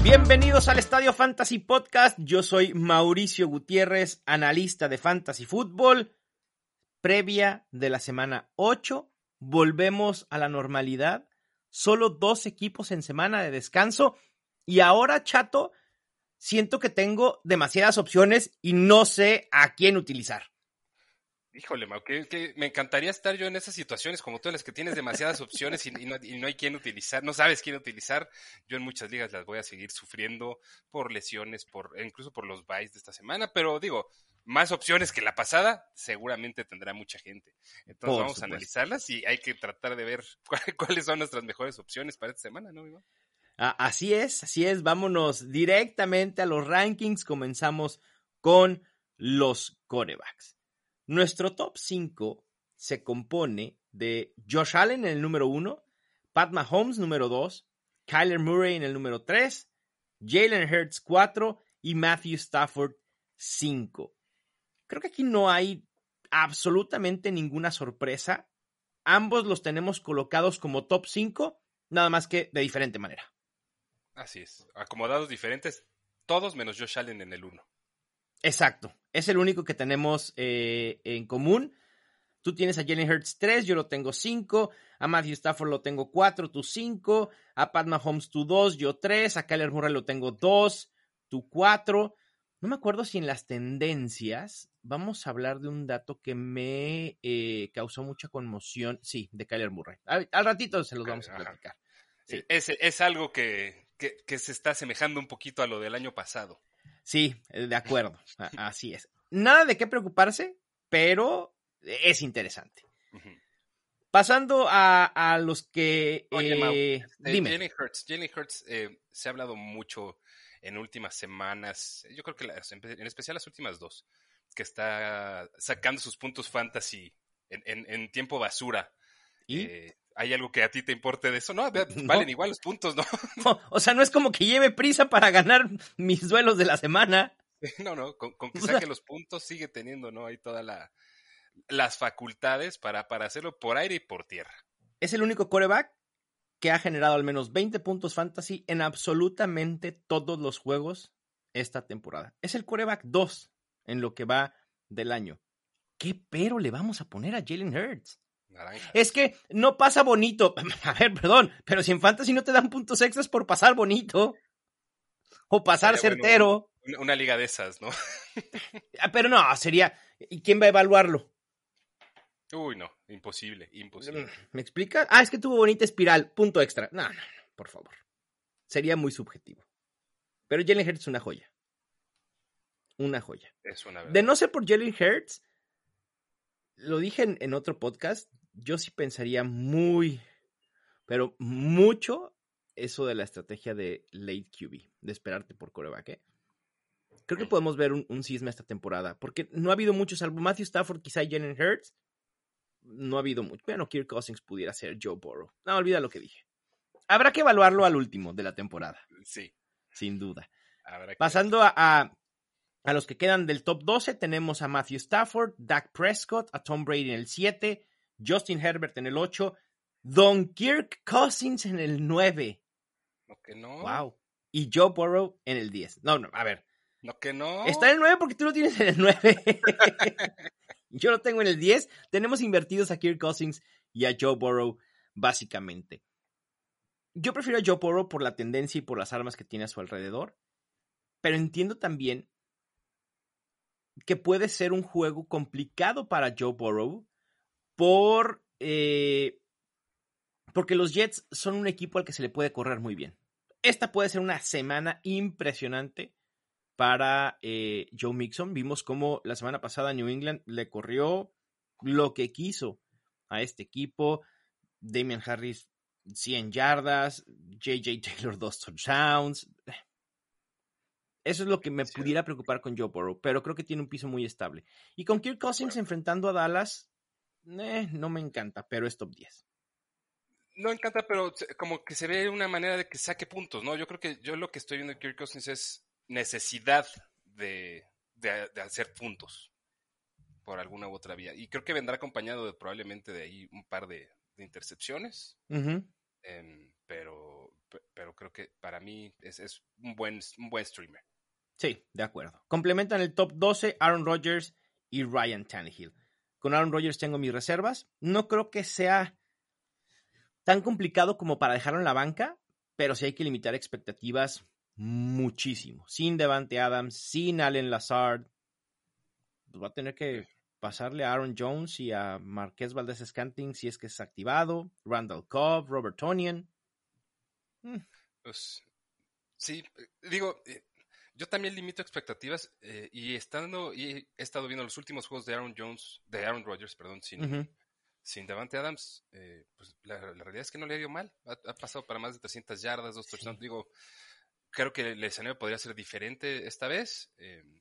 Bienvenidos al Estadio Fantasy Podcast. Yo soy Mauricio Gutiérrez, analista de Fantasy Fútbol. Previa de la semana 8, volvemos a la normalidad. Solo 2 equipos en semana de descanso. Y ahora, chato, siento que tengo demasiadas opciones y no sé a quién utilizar. Híjole, Mau, que me encantaría estar yo en esas situaciones como tú, en las que tienes demasiadas opciones y no hay quién utilizar, no sabes quién utilizar. Yo en muchas ligas las voy a seguir sufriendo por lesiones, incluso por los byes de esta semana, pero digo, más opciones que la pasada, seguramente tendrá mucha gente. Entonces vamos a analizarlas y hay que tratar de ver cuáles son nuestras mejores opciones para esta semana, ¿no, Iván? Así es. Vámonos directamente a los rankings. Comenzamos con los quarterbacks. Nuestro top 5 se compone de Josh Allen en el número 1, Pat Mahomes número 2, Kyler Murray en el número 3, Jalen Hurts 4 y Matthew Stafford 5. Creo que aquí no hay absolutamente ninguna sorpresa. Ambos los tenemos colocados como top 5, nada más que de diferente manera. Así es, acomodados diferentes, todos menos Josh Allen en el 1. Exacto, es el único que tenemos en común. Tú tienes a Jalen Hurts 3, yo lo tengo 5, a Matthew Stafford lo tengo 4, tú 5, a Pat Mahomes tú 2, yo 3, a Kyler Murray lo tengo 2, tú 4. No me acuerdo si en las tendencias vamos a hablar de un dato que me causó mucha conmoción, sí, de Kyler Murray. Al ratito se los vamos a platicar. Sí. Es algo que se está asemejando un poquito a lo del año pasado. Sí, de acuerdo, así es. Nada de qué preocuparse, pero es interesante. Uh-huh. Pasando a los que... Oye, Mau, dime. Jalen Hurts se ha hablado mucho en últimas semanas, yo creo que en especial las últimas 2, que está sacando sus puntos fantasy en tiempo basura. ¿Y? ¿Hay algo que a ti te importe de eso? No, valen No. igual los puntos, ¿no? O sea, no es como que lleve prisa para ganar mis duelos de la semana. No, con que saque los puntos sigue teniendo, ¿no? Hay todas las facultades para hacerlo por aire y por tierra. Es el único quarterback que ha generado al menos 20 puntos fantasy en absolutamente todos los juegos esta temporada. Es el quarterback 2 en lo que va del año. ¿Qué pero le vamos a poner a Jalen Hurts? Naranjas. Es que no pasa bonito. A ver, perdón, pero si en fantasy no te dan puntos extras por pasar bonito o pasar certero. Bueno, una liga de esas, ¿no? Pero no, sería... ¿Y quién va a evaluarlo? Uy, no, imposible. ¿Me explicas? Es que tuvo bonita espiral, punto extra. No, por favor. Sería muy subjetivo. Pero Jalen Hurts es una joya. Una joya. Es una verdad. De no ser por Jalen Hurts, lo dije en otro podcast, yo sí pensaría pero mucho eso de la estrategia de late QB, de esperarte por quarterback, ¿eh? Creo que podemos ver un cisma esta temporada, porque no ha habido mucho, salvo Matthew Stafford, quizá Jalen Hurts, no ha habido mucho. Bueno, Kirk Cousins pudiera ser Joe Burrow. No, olvida lo que dije. Habrá que evaluarlo al último de la temporada. Sí. Sin duda. Pasando a los que quedan del top 12, tenemos a Matthew Stafford, Dak Prescott, a Tom Brady en el 7, Justin Herbert en el 8, Don Kirk Cousins en el 9. No que no. Wow. Y Joe Burrow en el 10. No, a ver. No que no. Está en el 9 porque tú lo tienes en el 9. Yo lo tengo en el 10. Tenemos invertidos a Kirk Cousins y a Joe Burrow, básicamente. Yo prefiero a Joe Burrow por la tendencia y por las armas que tiene a su alrededor. Pero entiendo también que puede ser un juego complicado para Joe Burrow porque los Jets son un equipo al que se le puede correr muy bien. Esta puede ser una semana impresionante para Joe Mixon. Vimos cómo la semana pasada New England le corrió lo que quiso a este equipo. Damian Harris 100 yardas, J.J. Taylor 2 touchdowns. Eso es lo que me pudiera preocupar con Joe Burrow, pero creo que tiene un piso muy estable. Y con Kirk Cousins enfrentando a Dallas, no me encanta, pero es top 10. No encanta, pero como que se ve una manera de que saque puntos, ¿no? Yo creo que yo lo que estoy viendo de Kirk Cousins es necesidad de hacer puntos por alguna u otra vía. Y creo que vendrá acompañado probablemente de ahí un par de intercepciones. Uh-huh. Pero pero creo que para mí es un buen streamer. Sí, de acuerdo. Complementan el top 12 Aaron Rodgers y Ryan Tannehill. Con Aaron Rodgers tengo mis reservas. No creo que sea tan complicado como para dejarlo en la banca, pero sí hay que limitar expectativas muchísimo. Sin Davante Adams, sin Allen Lazard, pues va a tener que pasarle a Aaron Jones y a Marquez Valdez-Scantling si es que es activado. Randall Cobb, Robert Tonyan. Pues sí, digo, yo también limito expectativas y he estado viendo los últimos juegos de Aaron Rodgers, perdón, sin Davante Adams, pues la realidad es que no le ha ido mal. Ha pasado para más de 300 yardas, 2 touchdowns. Digo, creo que el escenario podría ser diferente esta vez.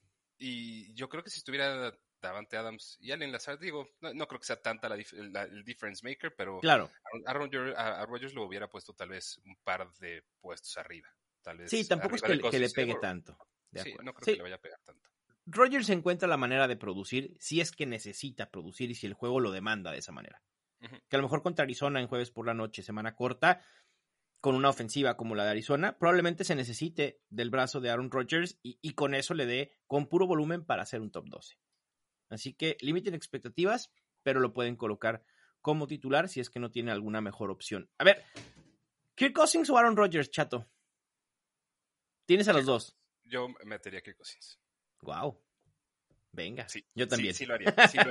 Y yo creo que si estuviera Davante Adams y Allen Lazard, digo, no creo que sea tanta el difference maker, pero claro. a Rodgers lo hubiera puesto tal vez un par de puestos arriba. Tal vez sí, tampoco es que le pegue tanto. Sí, no creo que le vaya a pegar tanto. Rodgers encuentra la manera de producir si es que necesita producir y si el juego lo demanda de esa manera. Uh-huh. Que a lo mejor contra Arizona en jueves por la noche, semana corta, con una ofensiva como la de Arizona, probablemente se necesite del brazo de Aaron Rodgers y con eso le dé con puro volumen para hacer un top 12. Así que limiten expectativas, pero lo pueden colocar como titular si es que no tiene alguna mejor opción. A ver, ¿Kirk Cousins o Aaron Rodgers, Chato? Tienes a los dos. Yo metería a Kirk Cousins. Wow. Venga, sí, yo también. Sí lo haría.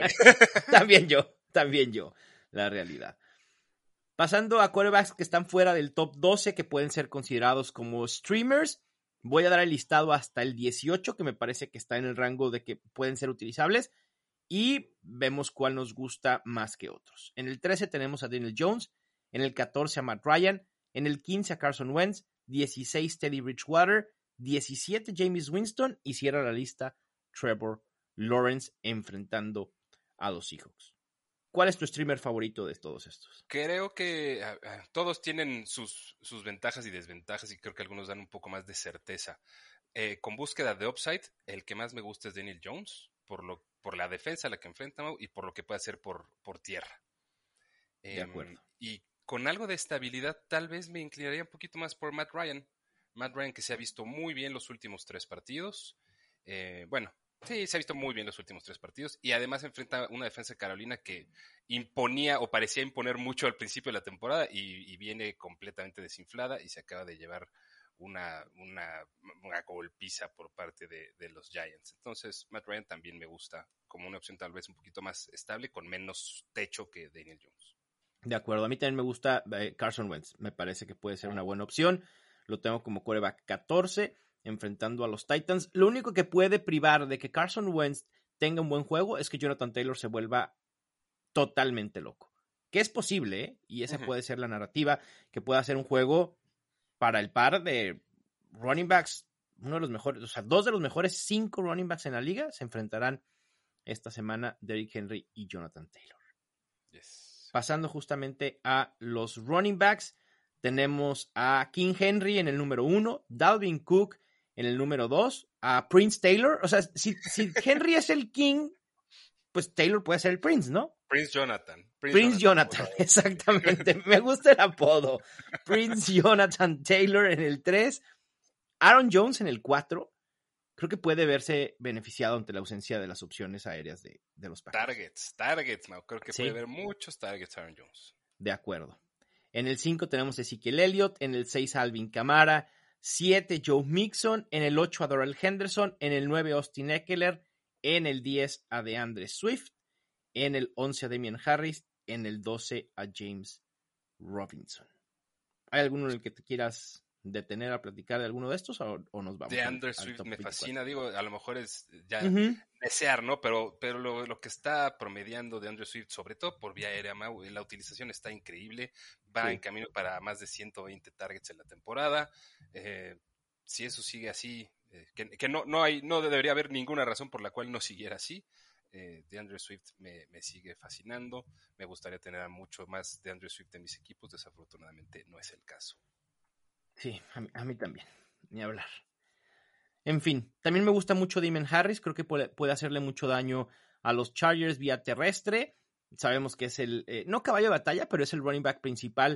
También yo, la realidad. Pasando a quarterbacks que están fuera del top 12, que pueden ser considerados como streamers, voy a dar el listado hasta el 18, que me parece que está en el rango de que pueden ser utilizables, y vemos cuál nos gusta más que otros. En el 13 tenemos a Daniel Jones, en el 14 a Matt Ryan, en el 15 a Carson Wentz, 16 Teddy Bridgewater, 17 Jameis Winston y cierra la lista Trevor Lawrence enfrentando a los Seahawks. ¿Cuál es tu streamer favorito de todos estos? Creo que todos tienen sus ventajas y desventajas y creo que algunos dan un poco más de certeza. Con búsqueda de upside, el que más me gusta es Daniel Jones, por la defensa a la que enfrenta y por lo que puede hacer por tierra. De acuerdo. Y con algo de estabilidad, tal vez me inclinaría un poquito más por Matt Ryan. Matt Ryan, que se ha visto muy bien los últimos 3 partidos. Sí, se ha visto muy bien los últimos 3 partidos. Y además enfrenta una defensa de Carolina que imponía o parecía imponer mucho al principio de la temporada y viene completamente desinflada y se acaba de llevar una golpiza por parte de los Giants. Entonces, Matt Ryan también me gusta como una opción tal vez un poquito más estable, con menos techo que Daniel Jones. De acuerdo, a mí también me gusta Carson Wentz. Me parece que puede ser una buena opción. Lo tengo como quarterback 14, enfrentando a los Titans. Lo único que puede privar de que Carson Wentz tenga un buen juego es que Jonathan Taylor se vuelva totalmente loco. Que es posible, ¿eh? Y esa puede ser la narrativa, que pueda ser un juego para el par de running backs, uno de los mejores, o sea, 2 de los mejores 5 running backs en la liga se enfrentarán esta semana, Derrick Henry y Jonathan Taylor. Yes. Pasando justamente a los running backs, tenemos a King Henry en el número 1, Dalvin Cook en el número 2, a Prince Taylor. O sea, si Henry es el King, pues Taylor puede ser el Prince, ¿no? Prince Jonathan, exactamente. Me gusta el apodo. Prince Jonathan Taylor en el 3, Aaron Jones en el 4. Creo que puede verse beneficiado ante la ausencia de las opciones aéreas de los Packers. Targets, no, creo que puede haber muchos targets Aaron Jones. De acuerdo. En el 5 tenemos a Ezekiel Elliott, en el 6 a Alvin Kamara, 7 Joe Mixon, en el 8 a Darrell Henderson, en el 9 Austin Ekeler, en el 10 a DeAndre Swift, en el 11 a Damian Harris, en el 12 a James Robinson. ¿Hay alguno en el que te quieras detener a platicar de alguno de estos o nos vamos? DeAndre Swift me fascina, digo, a lo mejor es ya desear, ¿no? Pero lo que está promediando DeAndre Swift, sobre todo por vía aérea, la utilización está increíble, va en camino para más de 120 targets en la temporada. Si eso sigue así, que no debería haber ninguna razón por la cual no siguiera así. DeAndre Swift me sigue fascinando. Me gustaría tener a mucho más DeAndre Swift en mis equipos, desafortunadamente no es el caso. Sí, a mí también, ni hablar. En fin, también me gusta mucho Damian Harris, creo que puede hacerle mucho daño a los Chargers vía terrestre. Sabemos que es el, no caballo de batalla, pero es el running back principal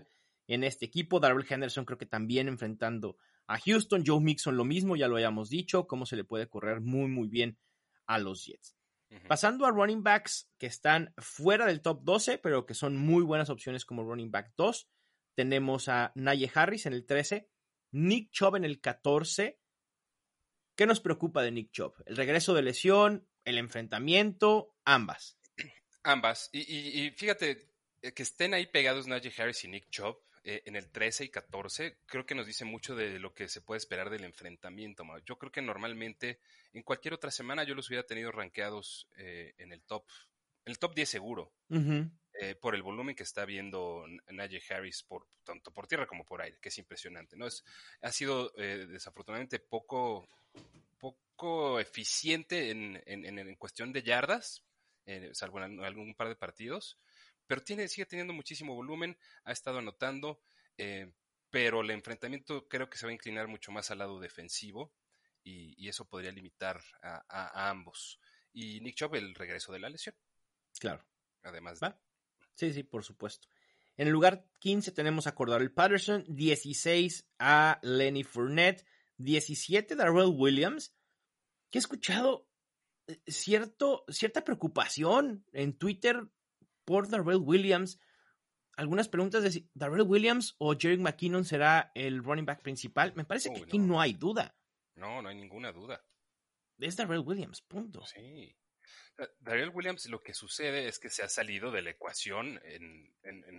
en este equipo. Darrell Henderson creo que también enfrentando a Houston. Joe Mixon lo mismo, ya lo habíamos dicho, cómo se le puede correr muy, muy bien a los Jets. Pasando a running backs que están fuera del top 12, pero que son muy buenas opciones como running back 2. Tenemos a Najee Harris en el 13, Nick Chubb en el 14. ¿Qué nos preocupa de Nick Chubb? ¿El regreso de lesión? ¿El enfrentamiento? Ambas. Ambas. Y fíjate, que estén ahí pegados Najee Harris y Nick Chubb en el 13 y 14, creo que nos dice mucho de lo que se puede esperar del enfrentamiento. Yo creo que normalmente en cualquier otra semana yo los hubiera tenido rankeados en el top 10 seguro. Por el volumen que está viendo Najee Harris, tanto por tierra como por aire, que es impresionante, ¿no? Ha sido desafortunadamente poco eficiente en cuestión de yardas, salvo en algún par de partidos, pero sigue teniendo muchísimo volumen, ha estado anotando, pero el enfrentamiento creo que se va a inclinar mucho más al lado defensivo y eso podría limitar a ambos. Y Nick Chubb, el regreso de la lesión. Claro. Además de... Sí, por supuesto. En el lugar 15 tenemos a Cordarrelle Patterson, 16 a Lenny Fournette, 17 Darrell Williams, que he escuchado cierta preocupación en Twitter por Darrell Williams. Algunas preguntas de si Darrell Williams o Jerick McKinnon será el running back principal. Me parece que aquí no hay duda. No hay ninguna duda. Es Darrell Williams, punto. Sí. Darrell Williams, lo que sucede es que se ha salido de la ecuación en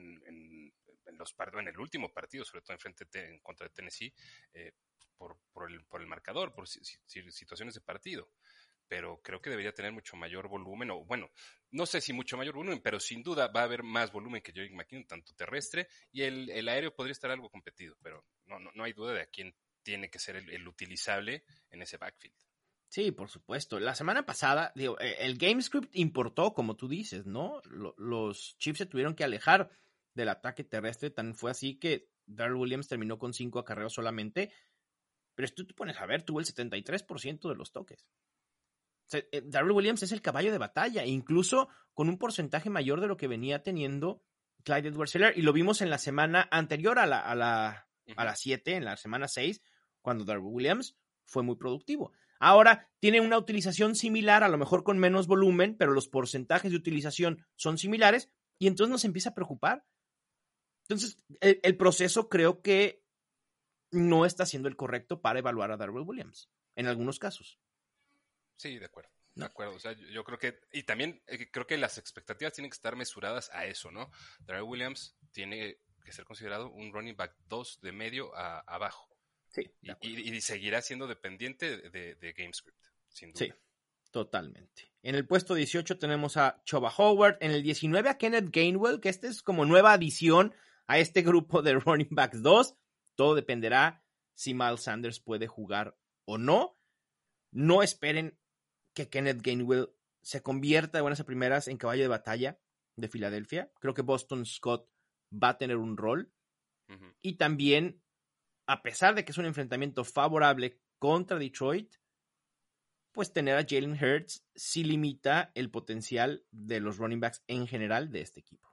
el último partido, sobre todo en contra de Tennessee, por el marcador, por situaciones de partido. Pero creo que debería tener mucho mayor volumen, o bueno, no sé si mucho mayor volumen, pero sin duda va a haber más volumen que Jerick McKinnon, tanto terrestre, y el aéreo podría estar algo competido, pero no hay duda de a quién tiene que ser el utilizable en ese backfield. Sí, por supuesto. La semana pasada, el GameScript importó, como tú dices, ¿no? Los Chiefs se tuvieron que alejar del ataque terrestre, tan fue así que Darrell Williams terminó con 5 acarreos solamente, pero si tú te pones a ver, tuvo el 73% de los toques. O sea, Darrell Williams es el caballo de batalla, incluso con un porcentaje mayor de lo que venía teniendo Clyde Edwards-Helaire, y lo vimos en la semana anterior a la 7, en la semana 6, cuando Darrell Williams fue muy productivo. Ahora tiene una utilización similar, a lo mejor con menos volumen, pero los porcentajes de utilización son similares, y entonces nos empieza a preocupar. Entonces, el proceso creo que no está siendo el correcto para evaluar a Darrell Williams, en algunos casos. Sí, de acuerdo. De acuerdo, o sea, yo creo que, y también creo que las expectativas tienen que estar mesuradas a eso, ¿no? Darrell Williams tiene que ser considerado un running back 2 de medio a abajo. Sí, y seguirá siendo dependiente de GameScript, sin duda. Sí, totalmente. En el puesto 18 tenemos a Chuba Howard, en el 19 a Kenneth Gainwell, que este es como nueva adición a este grupo de running backs 2. Todo dependerá si Miles Sanders puede jugar o no. No esperen que Kenneth Gainwell se convierta de buenas a primeras en caballo de batalla de Filadelfia. Creo que Boston Scott va a tener un rol. Y también, a pesar de que es un enfrentamiento favorable contra Detroit, pues tener a Jalen Hurts sí limita el potencial de los running backs en general de este equipo.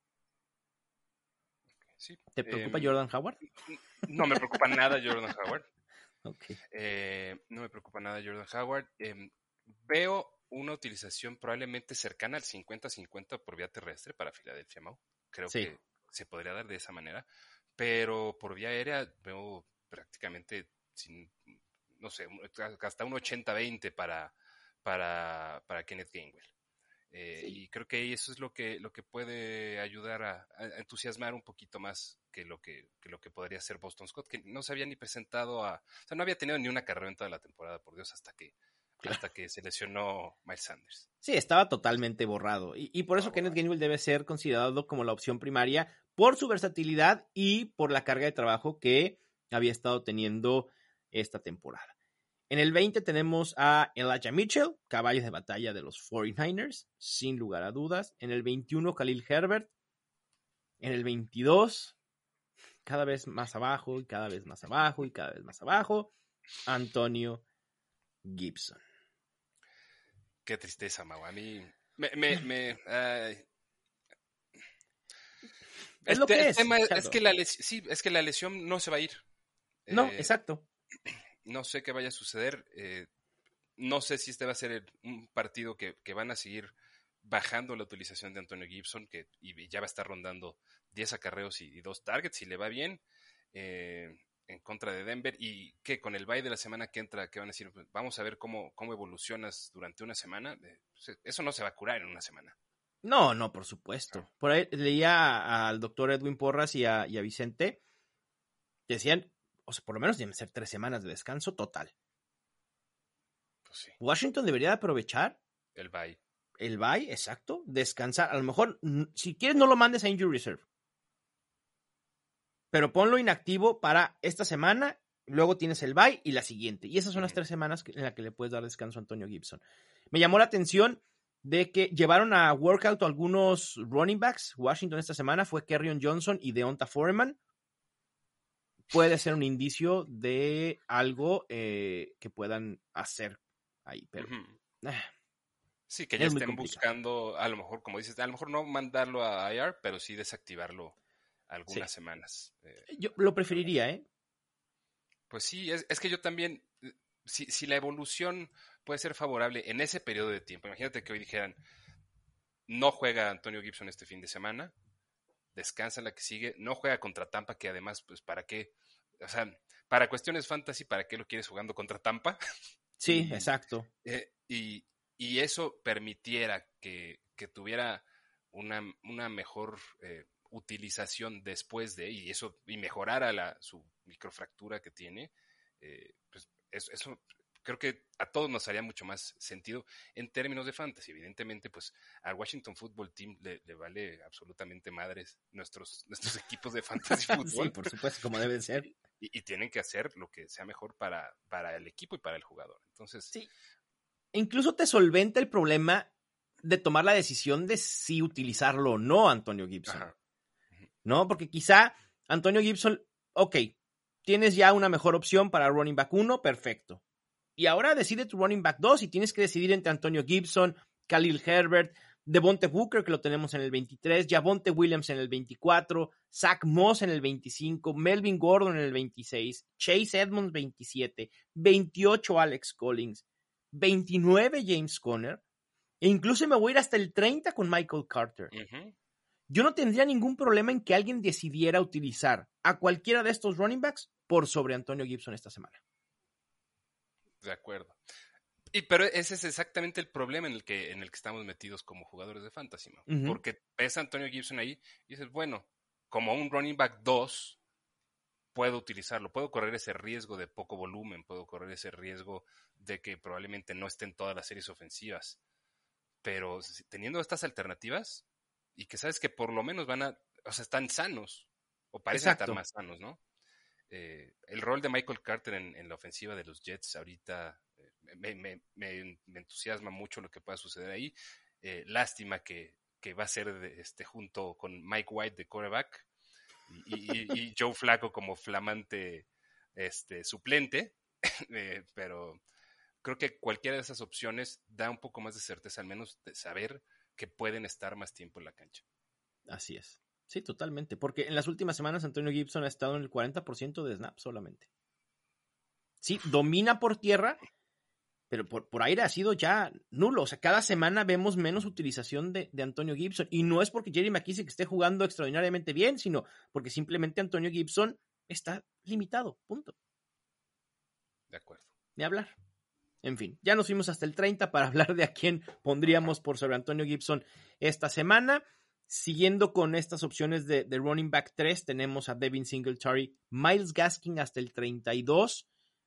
Sí. ¿Te preocupa Jordan Howard? No me preocupa nada Jordan Howard. Okay. No me preocupa nada Jordan Howard. Veo una utilización probablemente cercana al 50-50 por vía terrestre para Filadelfia, Mau. Creo que se podría dar de esa manera, pero por vía aérea veo prácticamente, no sé, hasta un 80-20 para Kenneth Gainwell. Y creo que eso es lo que puede ayudar a entusiasmar un poquito más que lo que podría ser Boston Scott, que no se había ni presentado o sea, no había tenido ni una carrera en toda la temporada, por Dios, hasta que se lesionó Miles Sanders. Sí, estaba totalmente borrado. Y por eso Kenneth Gainwell debe ser considerado como la opción primaria por su versatilidad y por la carga de trabajo que había estado teniendo esta temporada. En el 20 tenemos a Elijah Mitchell, caballo de batalla de los 49ers, sin lugar a dudas. En el 21, Khalil Herbert. En el 22, cada vez más abajo, y cada vez más abajo, y cada vez más abajo, Antonio Gibson. Qué tristeza, Mau. A mí Es lo que El es. tema O sea, es que la lesión no se va a ir. no, Eh, exacto. no sé qué vaya a suceder. No sé si este va a ser un partido que van a seguir bajando la utilización de Antonio Gibson, y ya va a estar rondando 10 acarreos y 2 targets, si le va bien, en contra de Denver. Y que con el bye de la semana que entra, que van a decir, pues, vamos a ver cómo evolucionas durante una semana. Pues, eso no se va a curar en una semana. No, no, por supuesto. Por ahí leía al doctor Edwin Porras y a Vicente, que decían, o sea, por lo menos deben ser 3 semanas de descanso total. Pues sí, Washington debería aprovechar el bye. el bye, exacto, descansar. A lo mejor, si quieres, no lo mandes a Injury Reserve, pero ponlo inactivo para esta semana, luego tienes el bye y la siguiente. Y esas son las 3 semanas en las que le puedes dar descanso a Antonio Gibson. Me llamó la atención de que llevaron a workout algunos running backs. Washington esta semana fue Kerryon Johnson y Deonta Foreman. Puede ser un indicio de algo que puedan hacer ahí, pero Sí, que ya es muy estén complicado. buscando, a lo mejor, como dices, a lo mejor no mandarlo a IR, pero sí desactivarlo Sí, algunas semanas. yo lo preferiría, ¿eh? Pues sí, es que yo también, si la evolución puede ser favorable en ese periodo de tiempo, imagínate que hoy dijeran, no juega Antonio Gibson este fin de semana, descansa la que sigue, no juega contra Tampa, que además, pues, ¿para qué? O sea, para cuestiones fantasy, ¿para qué lo quieres jugando contra Tampa? Sí, y, exacto. eh, y, y eso permitiera que tuviera una mejor utilización después y mejorara su microfractura que tiene, pues eso creo que a todos nos haría mucho más sentido en términos de fantasy. Evidentemente, pues al Washington Football Team le vale absolutamente madres nuestros equipos de fantasy Sí, fútbol. por supuesto, como debe ser. Y tienen que hacer lo que sea mejor para el equipo y para el jugador. Entonces, Sí, incluso te solventa el problema de tomar la decisión de si utilizarlo o no Antonio Gibson, ajá. ¿no? Porque quizá Antonio Gibson, ok, tienes ya una mejor opción para running back 1, perfecto. Y ahora decide tu running back 2 y tienes que decidir entre Antonio Gibson, Khalil Herbert, Devonte Booker, que lo tenemos en el 23, Javonte Williams en el 24, Zach Moss en el 25, Melvin Gordon en el 26, Chase Edmonds 27, 28 Alex Collins, 29 James Conner, e incluso me voy a ir hasta el 30 con Michael Carter. Uh-huh. Yo no tendría ningún problema en que alguien decidiera utilizar a cualquiera de estos running backs por sobre Antonio Gibson esta semana. De acuerdo. Pero ese es exactamente el problema en el que estamos metidos como jugadores de fantasy, ¿no? Uh-huh. Porque ves a Antonio Gibson ahí y dices, bueno, como un running back 2, puedo utilizarlo, puedo correr ese riesgo de poco volumen, puedo correr ese riesgo de que probablemente no estén todas las series ofensivas. Pero teniendo estas alternativas y que sabes que por lo menos están sanos, o parecen estar Exacto. más sanos, ¿no? El rol de Michael Carter en la ofensiva de los Jets ahorita me entusiasma mucho lo que pueda suceder ahí. Lástima que va a ser junto con Mike White de quarterback y Joe Flacco como flamante suplente, pero creo que cualquiera de esas opciones da un poco más de certeza, al menos de saber que pueden estar más tiempo en la cancha. Así es. Sí, totalmente. Porque en las últimas semanas Antonio Gibson ha estado en el 40% de snaps solamente. Sí, domina por tierra, pero por aire ha sido ya nulo. O sea, cada semana vemos menos utilización de Antonio Gibson. Y no es porque Jerry McKissick esté jugando extraordinariamente bien, sino porque simplemente Antonio Gibson está limitado. Punto. De acuerdo. Ni hablar. En fin, ya nos fuimos hasta el 30 para hablar de a quién pondríamos por sobre Antonio Gibson esta semana. Siguiendo con estas opciones de running back 3, tenemos a Devin Singletary, Myles Gaskin hasta el 32.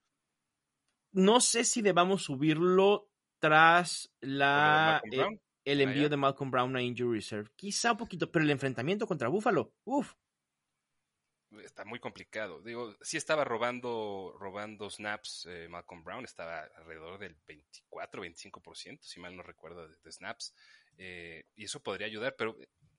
No sé si debamos subirlo tras ¿Por lo de Malcolm el Brown? envío ¿Ya? de Malcolm Brown a Injury Reserve. Quizá un poquito, pero el enfrentamiento contra Buffalo, Está muy complicado. Digo, sí estaba robando snaps Malcolm Brown, estaba alrededor del 24-25%, si mal no recuerdo, de snaps. Y eso podría ayudar, pero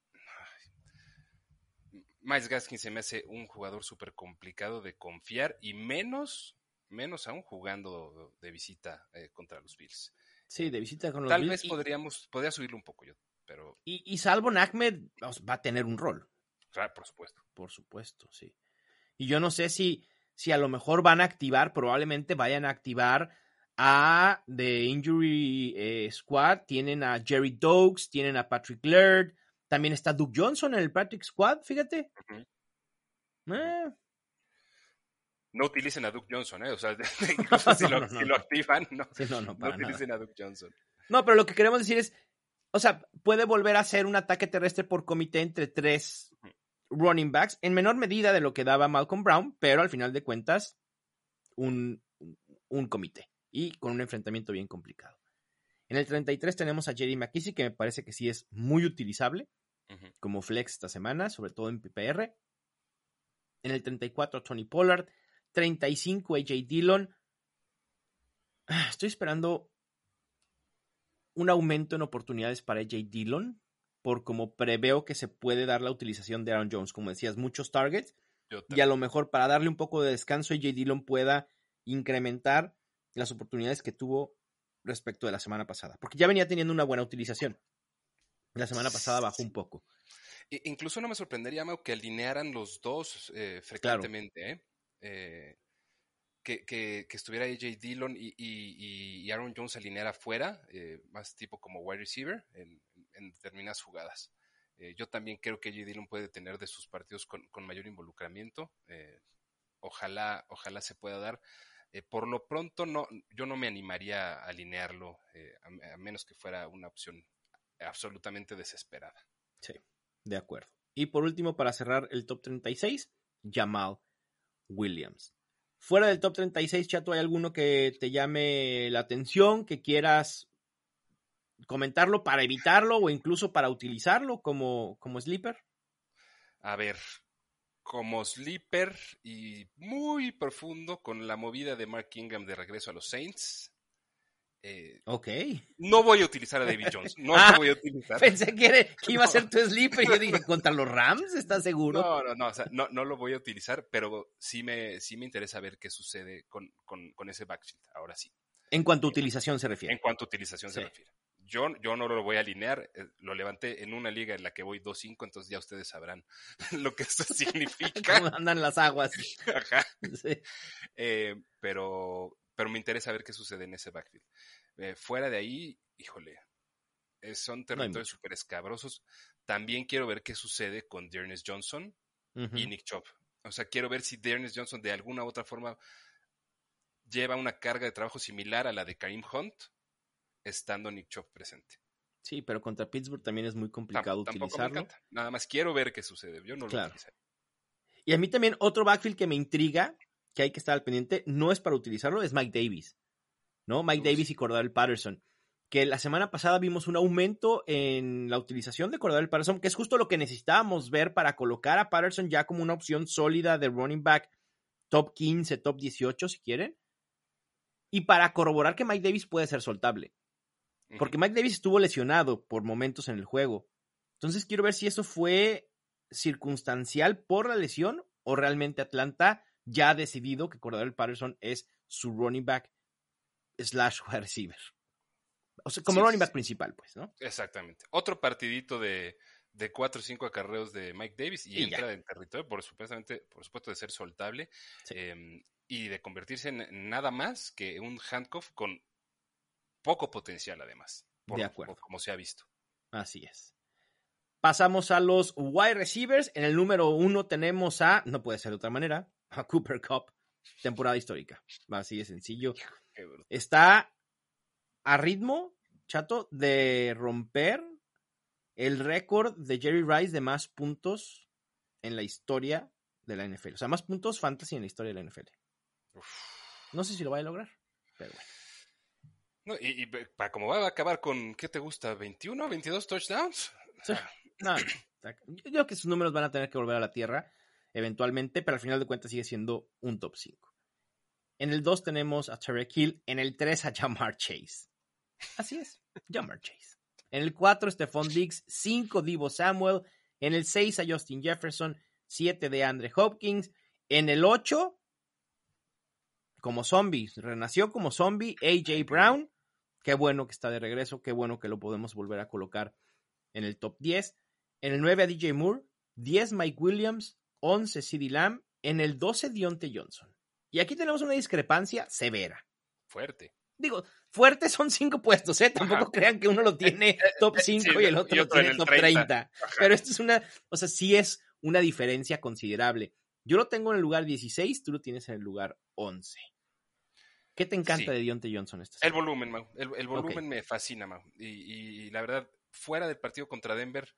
Myles Gaskin se me hace un jugador súper complicado de confiar y menos aún jugando de visita contra los Bills. sí, de visita con los Tal Bills. vez podría subirlo un poco yo, pero Y Salvo Ahmed va a tener un rol. Claro, por supuesto. Por supuesto, sí. Y yo no sé si a lo mejor van a activar, probablemente vayan a activar a The Injury Squad. Tienen a Jerry Doakes, tienen a Patrick Laird, también está Duke Johnson en el Patrick Squad, fíjate. No utilicen a Duke Johnson, O sea, incluso si lo activan, no utilicen a Duke Johnson. No, pero lo que queremos decir es, o sea, puede volver a ser un ataque terrestre por comité entre 3 running backs, en menor medida de lo que daba Malcolm Brown, pero al final de cuentas, un comité y con un enfrentamiento bien complicado. En el 33 tenemos a Jerry McKissick, que me parece que sí es muy utilizable como flex esta semana, sobre todo en PPR. En el 34, Tony Pollard. 35, AJ Dillon. Estoy esperando un aumento en oportunidades para AJ Dillon, por como preveo que se puede dar la utilización de Aaron Jones. Como decías, muchos targets. Y a lo mejor para darle un poco de descanso, AJ Dillon pueda incrementar las oportunidades que tuvo respecto de la semana pasada. Porque ya venía teniendo una buena utilización. La semana pasada bajó un poco. Incluso no me sorprendería, Mau, que alinearan los dos frecuentemente, que estuviera AJ Dillon y Aaron Jones alineara afuera, más tipo como wide receiver en determinadas jugadas. Yo también creo que AJ Dillon puede tener de sus partidos con mayor involucramiento. Ojalá se pueda dar. Por lo pronto, yo no me animaría a alinearlo, a menos que fuera una opción absolutamente desesperada. Sí, de acuerdo. Y por último, para cerrar el top 36, Jamal Williams. Fuera del top 36, Chato, ¿hay alguno que te llame la atención, que quieras comentarlo para evitarlo o incluso para utilizarlo como sleeper? A ver, como sleeper y muy profundo con la movida de Mark Ingram de regreso a los Saints. Ok. No voy a utilizar a David Jones. No lo voy a utilizar. Pensé que iba a ser tu sleeper y yo dije, ¿contra los Rams? ¿Estás seguro? No, o sea, no lo voy a utilizar, pero sí me interesa ver qué sucede con ese backfield, ahora sí. En cuanto a utilización se refiere. En cuanto a utilización se refiere. Yo no lo voy a alinear, lo levanté en una liga en la que voy 2-5, entonces ya ustedes sabrán lo que esto significa. ¿Cómo andan las aguas? Ajá. Sí. Pero me interesa ver qué sucede en ese backfield. Fuera de ahí, híjole, son territorios súper escabrosos. También quiero ver qué sucede con D'Ernest Johnson y Nick Chubb. O sea, quiero ver si D'Ernest Johnson de alguna u otra forma lleva una carga de trabajo similar a la de Kareem Hunt, estando Nick Chubb presente. Sí, pero contra Pittsburgh también es muy complicado utilizarlo. Me encanta. Nada más quiero ver qué sucede. Yo no lo utilizaré. Y a mí también otro backfield que me intriga, que hay que estar al pendiente, no es para utilizarlo, es Mike Davis, ¿no? Mike Davis y Cordarrelle Patterson, que la semana pasada vimos un aumento en la utilización de Cordarrelle Patterson, que es justo lo que necesitábamos ver para colocar a Patterson ya como una opción sólida de running back top 15, top 18 si quieren, y para corroborar que Mike Davis puede ser soltable, porque Mike Davis estuvo lesionado por momentos en el juego. Entonces quiero ver si eso fue circunstancial por la lesión o realmente Atlanta ya ha decidido que Cordarrelle Patterson es su running back / wide receiver. O sea, como running back principal, pues, ¿no? Exactamente. Otro partidito de 4 o 5 acarreos de Mike Davis y entra en territorio, por supuesto, de ser soltable y de convertirse en nada más que un handcuff con poco potencial, además. De acuerdo. Por como se ha visto. Así es. Pasamos a los wide receivers. En el número 1 tenemos no puede ser de otra manera, a Cooper Kupp, temporada histórica. Así de sencillo. Está a ritmo, Chato, de romper el récord de Jerry Rice de más puntos en la historia de la NFL. O sea, más puntos fantasy en la historia de la NFL. No sé si lo va a lograr, pero bueno. No, y para cómo va a acabar con, ¿qué te gusta? ¿21, 22 touchdowns? Sí. No, yo creo que sus números van a tener que volver a la tierra eventualmente, pero al final de cuentas sigue siendo un top 5. En el 2 tenemos a Tyreek Hill, en el 3 a Ja'Marr Chase. Así es, Ja'Marr Chase. En el 4, Stephon Diggs, 5, Deebo Samuel. En el 6 a Justin Jefferson, 7 de DeAndre Hopkins. En el 8, como zombie, renació como zombie, A.J. Brown. Qué bueno que está de regreso, qué bueno que lo podemos volver a colocar en el top 10. En el 9 a DJ Moore, 10 Mike Williams, 11 CeeDee Lamb, en el 12 Diontae Johnson. Y aquí tenemos una discrepancia severa. Fuerte. Digo, fuertes son 5 puestos, ¿eh? Tampoco Ajá. crean que uno lo tiene top 5 Sí, y el otro lo en tiene el top 30. 30. Pero esto es sí es una diferencia considerable. Yo lo tengo en el lugar 16, tú lo tienes en el lugar 11. ¿Qué te encanta de Diontae Johnson esta semana? El volumen, Mau. El volumen me fascina, Mau. Y la verdad, fuera del partido contra Denver,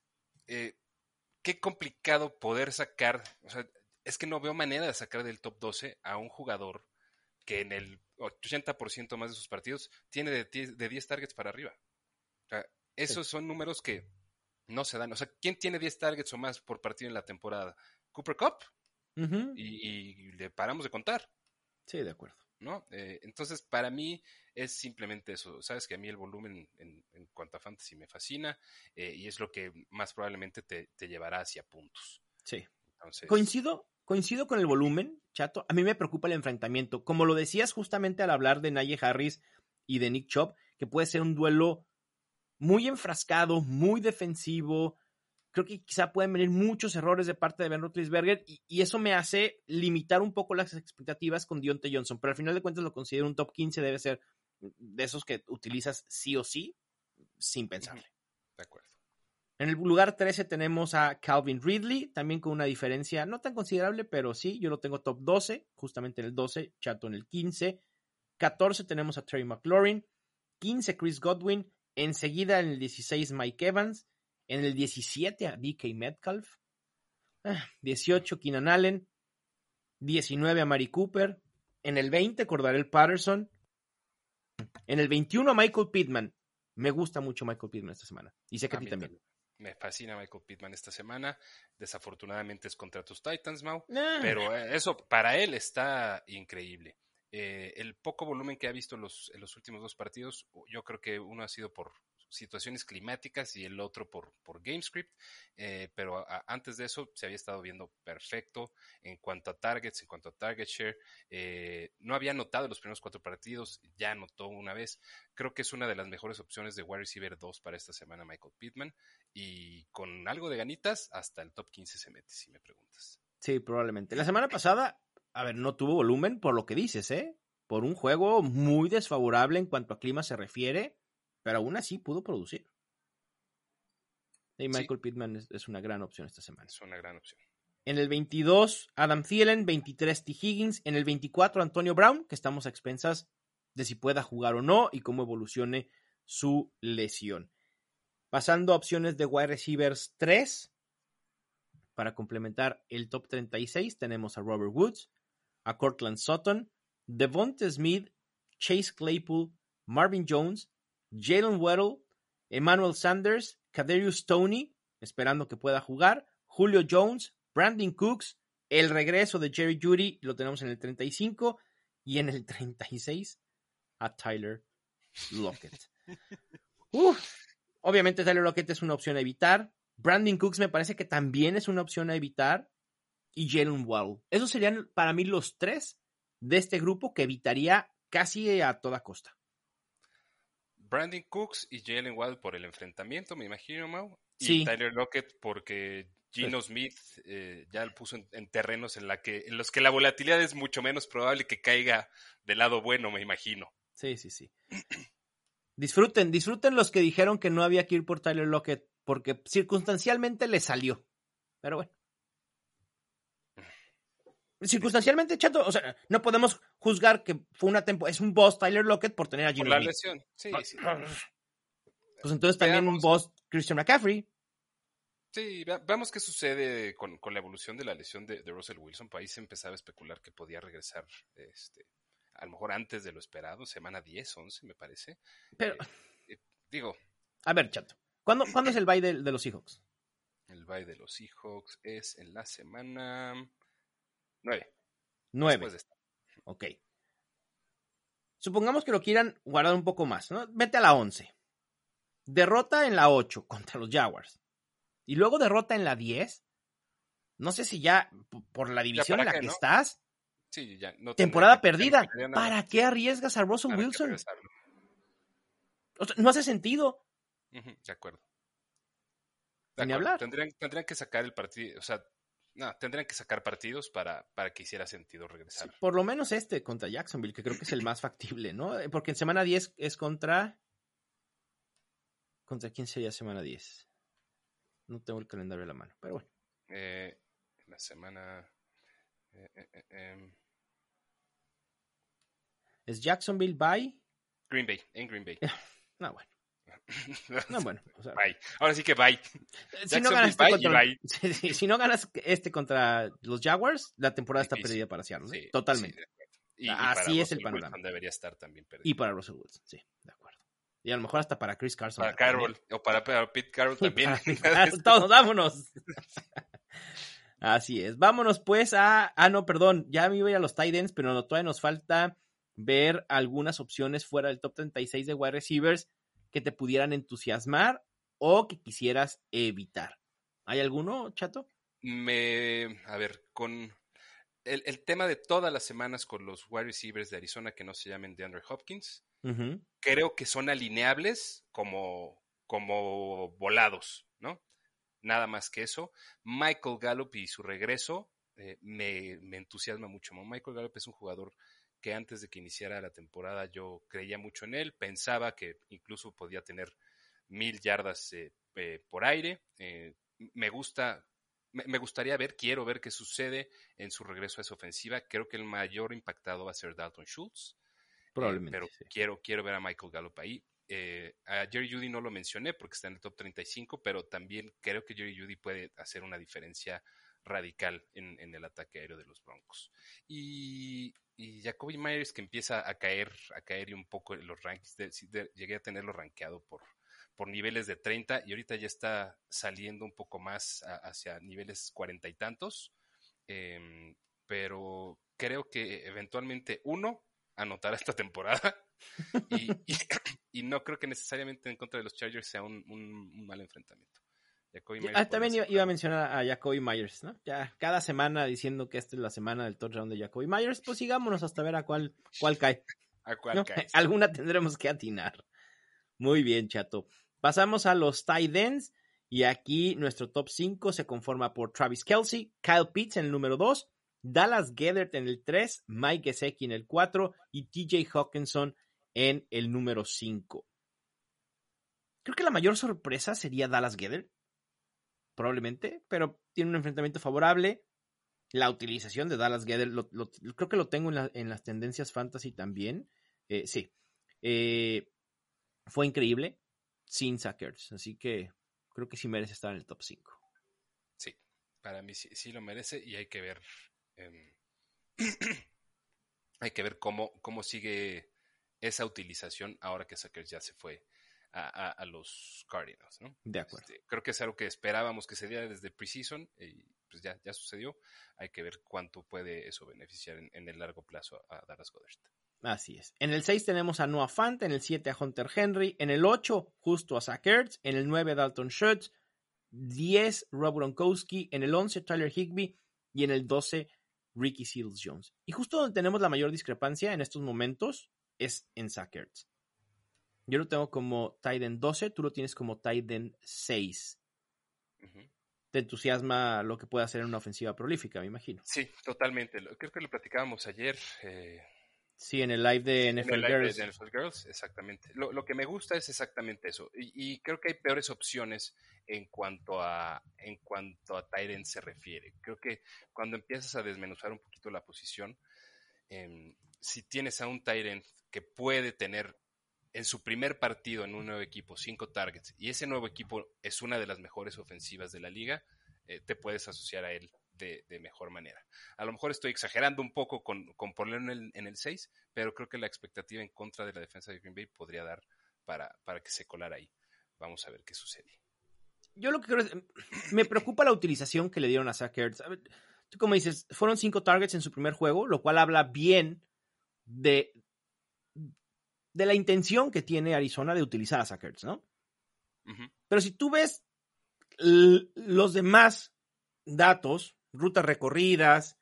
qué complicado poder sacar, o sea, es que no veo manera de sacar del top 12 a un jugador que en el 80% más de sus partidos tiene de 10 targets para arriba. O sea, esos son números que no se dan. O sea, ¿quién tiene 10 targets o más por partido en la temporada? ¿Cooper Kupp? Y le paramos de contar. Sí, de acuerdo. ¿No? Entonces, para mí es simplemente eso. Sabes que a mí el volumen en cuanto a fantasy me fascina y es lo que más probablemente te llevará hacia puntos. Sí. Entonces... Coincido con el volumen, Chato. A mí me preocupa el enfrentamiento. Como lo decías justamente al hablar de Najee Harris y de Nick Chubb, que puede ser un duelo muy enfrascado, muy defensivo. Creo que quizá pueden venir muchos errores de parte de Ben Roethlisberger y eso me hace limitar un poco las expectativas con Diontae Johnson, pero al final de cuentas lo considero un top 15, debe ser de esos que utilizas sí o sí, sin pensarle. De acuerdo. En el lugar 13 tenemos a Calvin Ridley, también con una diferencia no tan considerable, pero sí, yo lo tengo top 12, justamente en el 12, Chato en el 15. 14 tenemos a Terry McLaurin, 15 Chris Godwin, enseguida en el 16 Mike Evans, en el 17 a DK Metcalf, 18 Keenan Allen, 19 a Mari Cooper, en el 20 Cordarrelle Patterson, en el 21 a Michael Pittman. Me gusta mucho Michael Pittman esta semana y sé que a ti también. Me fascina Michael Pittman esta semana. Desafortunadamente es contra tus Titans, Mau. Pero eso para él está increíble. El poco volumen que ha visto en los últimos 2 partidos, yo creo que uno ha sido por situaciones climáticas y el otro por GameScript, pero antes de eso se había estado viendo perfecto en cuanto a targets, en cuanto a target share. No había anotado los primeros 4 partidos, ya anotó una vez. Creo que es una de las mejores opciones de wide receiver 2 para esta semana Michael Pittman, y con algo de ganitas hasta el top 15 se mete, si me preguntas. Sí, probablemente. La semana pasada, no tuvo volumen por lo que dices, por un juego muy desfavorable en cuanto a clima se refiere, pero aún así pudo producir. Y Michael Pittman es una gran opción esta semana. Es una gran opción. En el 22, Adam Thielen, 23, T. Higgins. En el 24, Antonio Brown, que estamos a expensas de si pueda jugar o no y cómo evolucione su lesión. Pasando a opciones de wide receivers 3, para complementar el top 36, tenemos a Robert Woods, a Courtland Sutton, Devonta Smith, Chase Claypool, Marvin Jones, Jalen Waddle, Emmanuel Sanders, Kadarius Toney, esperando que pueda jugar, Julio Jones, Brandon Cooks, el regreso de Jerry Jeudy, lo tenemos en el 35, y en el 36 a Tyler Lockett. Obviamente Tyler Lockett es una opción a evitar, Brandon Cooks me parece que también es una opción a evitar, y Jalen Waddle. Esos serían para mí los 3 de este grupo que evitaría casi a toda costa. Brandon Cooks y Jalen Waddle por el enfrentamiento, me imagino, Mau. Sí. Y Tyler Lockett porque Geno Smith ya lo puso en terrenos en los que la volatilidad es mucho menos probable que caiga del lado bueno, me imagino. Sí. Disfruten los que dijeron que no había que ir por Tyler Lockett, porque circunstancialmente le salió. Pero bueno. Circunstancialmente, Chato, o sea, no podemos juzgar que fue una es un boss Tyler Lockett por tener a Geno Smith. Por la Smith. lesión, sí. Pues entonces también un boss Christian McCaffrey. Sí, veamos qué sucede con la evolución de la lesión de Russell Wilson. Por ahí se empezaba a especular que podía regresar a lo mejor antes de lo esperado, semana 10, 11 me parece. Pero, digo. A ver, Chato, ¿cuándo es el bye de los Seahawks? El bye de los Seahawks es en la semana 9. 9. Ok. Supongamos que lo quieran guardar un poco más, ¿no? Vete a la 11. Derrota en la 8 contra los Jaguars. Y luego derrota en la 10. No sé si ya por la división en la que estás. Sí, ya. No temporada perdida. ¿Para qué arriesgas a Russell Wilson? O sea, no hace sentido. De acuerdo. De Ni acuerdo. hablar. Tendrían que sacar el partido, o sea, no, tendrían que sacar partidos para que hiciera sentido Sí, regresar. por lo menos contra Jacksonville, que creo que es el más factible, ¿no? Porque en semana 10 es contra... ¿Contra quién sería semana 10? No tengo el calendario a la mano, pero bueno. La semana... Es Jacksonville by... Green Bay, en Green Bay. No, bueno. No, bueno. O sea, bye. Ahora sí que bye. si no ganas bye y bye. si no ganas contra los Jaguars, la temporada está Difícil. perdida para Seattle, ¿eh? Sí, Totalmente. Sí, y para Así es el Russell panorama. Wilson debería estar también perdido. Y para Russell Wilson, sí, de acuerdo. Y a lo mejor hasta para Chris Carson. Para Carroll, o para Pete Carroll también. Todos, vámonos. Así es. Vámonos pues a... no, perdón. Ya me iba a ir a los tight ends, pero todavía nos falta ver algunas opciones fuera del top 36 de wide receivers que te pudieran entusiasmar o que quisieras evitar. ¿Hay alguno, Chato? A ver, con el tema de todas las semanas con los wide receivers de Arizona que no se llamen DeAndre Hopkins, creo que son alineables como volados, ¿no? Nada más que eso. Michael Gallup y su regreso me entusiasma mucho. Michael Gallup es un jugador que antes de que iniciara la temporada yo creía mucho en él, pensaba que incluso podía tener 1000 yardas por aire. Me gustaría quiero ver qué sucede en su regreso a esa ofensiva. Creo que el mayor impactado va a ser Dalton Schultz. Probablemente. Pero sí. quiero ver a Michael Gallup ahí. A Jerry Jeudy no lo mencioné porque está en el top 35, pero también creo que Jerry Jeudy puede hacer una diferencia radical en el ataque aéreo de los Broncos. Y Jacoby Myers, que empieza a caer y un poco en los rankings, llegué a tenerlo rankeado por niveles de 30 y ahorita ya está saliendo un poco más hacia niveles 40 y tantos, pero creo que eventualmente anotará esta temporada y no creo que necesariamente en contra de los Chargers sea un mal enfrentamiento. También iba a mencionar a Jacoby Myers, ¿no? Ya cada semana diciendo que esta es la semana del touchdown de Jacoby Myers, pues sigámonos hasta ver a cuál cae. ¿A cuál ¿no? cae? Alguna tendremos que atinar. Muy bien, Chato. Pasamos a los tight ends y aquí nuestro top 5 se conforma por Travis Kelce, Kyle Pitts en el número 2, Dallas Goedert en el 3, Mike Gesicki en el 4 y TJ Hawkinson en el número 5. Creo que la mayor sorpresa sería Dallas Goedert, probablemente, pero tiene un enfrentamiento favorable. La utilización de Dallas Goedert, creo que lo tengo en las tendencias fantasy también. Sí. Fue increíble sin Sackers, así que creo que sí merece estar en el top 5. Sí, para mí sí lo merece y hay que ver hay que ver cómo sigue esa utilización ahora que Sackers ya se fue a los Cardinals, ¿no? De acuerdo. Creo que es algo que esperábamos que se diera desde preseason y pues ya sucedió. Hay que ver cuánto puede eso beneficiar en el largo plazo a Dallas Goedert. Así es. En el 6 tenemos a Noah Fant, en el 7 a Hunter Henry, en el 8 justo a Zach Ertz, en el 9 Dalton Schultz, 10 Rob Gronkowski, en el 11 Tyler Higbee y en el 12 Ricky Seals-Jones. Y justo donde tenemos la mayor discrepancia en estos momentos es en Zach Ertz. Yo lo tengo como tight end 12, tú lo tienes como tight end 6. Te entusiasma lo que puede hacer en una ofensiva prolífica, me imagino. Sí, totalmente. Creo que lo platicábamos ayer. Sí, en el live de NFL Girls. De NFL Girls, exactamente. Lo que me gusta es exactamente eso. Y creo que hay peores opciones en cuanto a tight end se refiere. Creo que cuando empiezas a desmenuzar un poquito la posición, si tienes a un tight end que puede tener en su primer partido en un nuevo equipo 5 targets y ese nuevo equipo es una de las mejores ofensivas de la liga, te puedes asociar a él de mejor manera. A lo mejor estoy exagerando un poco con ponerlo en el 6, pero creo que la expectativa en contra de la defensa de Green Bay podría dar para que se colara ahí. Vamos a ver qué sucede. Yo lo que creo es, me preocupa la utilización que le dieron a Zach Ertz. Tú como dices, fueron 5 targets en su primer juego, lo cual habla bien de la intención que tiene Arizona de utilizar a Zach Ertz, ¿no? Pero si tú ves los demás datos, rutas recorridas,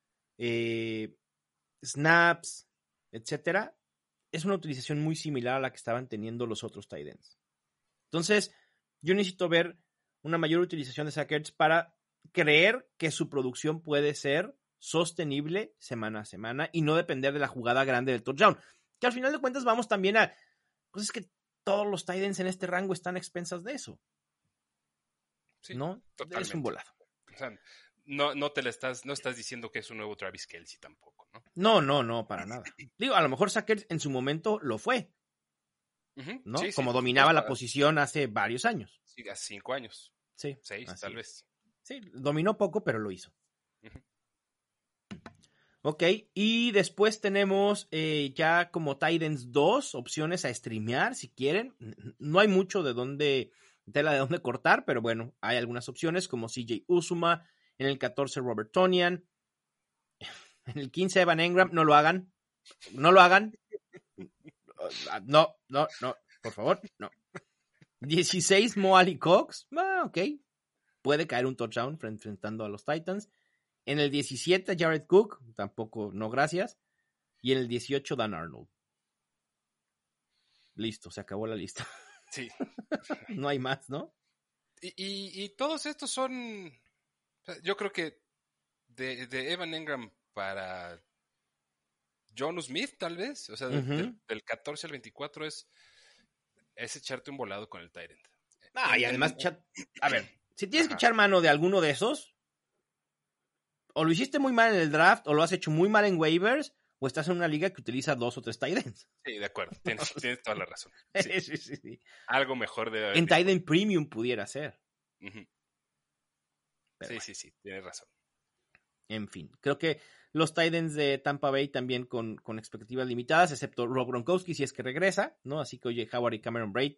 snaps, etcétera, es una utilización muy similar a la que estaban teniendo los otros tight ends. Entonces, yo necesito ver una mayor utilización de Zach Ertz para creer que su producción puede ser sostenible semana a semana y no depender de la jugada grande del touchdown. Que al final de cuentas vamos también a... Pues es que todos los tight ends en este rango están a expensas de eso. Sí, ¿no? totalmente. Es un volado. O sea, no estás diciendo que es un nuevo Travis Kelce tampoco, No, ¿no? no, para nada. Digo, a lo mejor Zach Ertz en su momento lo fue, ¿no? Sí, como por dominaba supuesto. la posición hace varios años. Sí, hace 5 años. Sí. 6, tal vez. Sí, dominó poco, pero lo hizo. Ujú. Ok, y después tenemos ya como Titans 2 opciones a streamear si quieren. No hay mucho tela de dónde cortar, pero bueno, hay algunas opciones como CJ Uzomah, en el 14 Robert Tonyan, en el 15 Evan Engram. No lo hagan. No lo hagan. No, por favor, no. 16 Mo Ali Cox. Ok, puede caer un touchdown enfrentando a los Titans. En el 17, Jared Cook, tampoco, no gracias. Y en el 18, Dan Arnold. Listo, se acabó la lista. Sí. No hay más, ¿no? Y todos estos son, yo creo que de Evan Engram para Jonnu Smith, tal vez. O sea, del 14 al 24 es echarte un volado con el tight end. Y además, a ver, si tienes que echar mano de alguno de esos, o lo hiciste muy mal en el draft, o lo has hecho muy mal en waivers, o estás en una liga que utiliza 2 o 3 tight ends. Sí, de acuerdo, tienes toda la razón. Sí. Sí. Algo mejor debe haber. En tight end premium pudiera ser. Sí, bueno. sí, tienes razón. En fin, creo que los tight ends de Tampa Bay también con expectativas limitadas, excepto Rob Gronkowski si es que regresa, ¿no? Así que, oye, Howard y Cameron Braid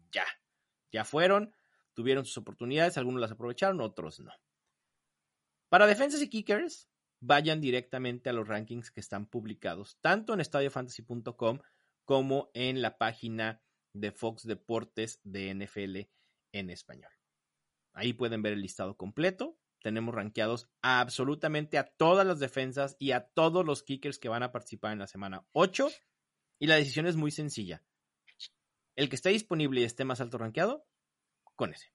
ya fueron, tuvieron sus oportunidades, algunos las aprovecharon, otros no. Para defensas y kickers, vayan directamente a los rankings que están publicados, tanto en estadiofantasy.com como en la página de Fox Deportes de NFL en español. Ahí pueden ver el listado completo. Tenemos rankeados absolutamente a todas las defensas y a todos los kickers que van a participar en la semana 8. Y la decisión es muy sencilla. El que esté disponible y esté más alto rankeado, con ese.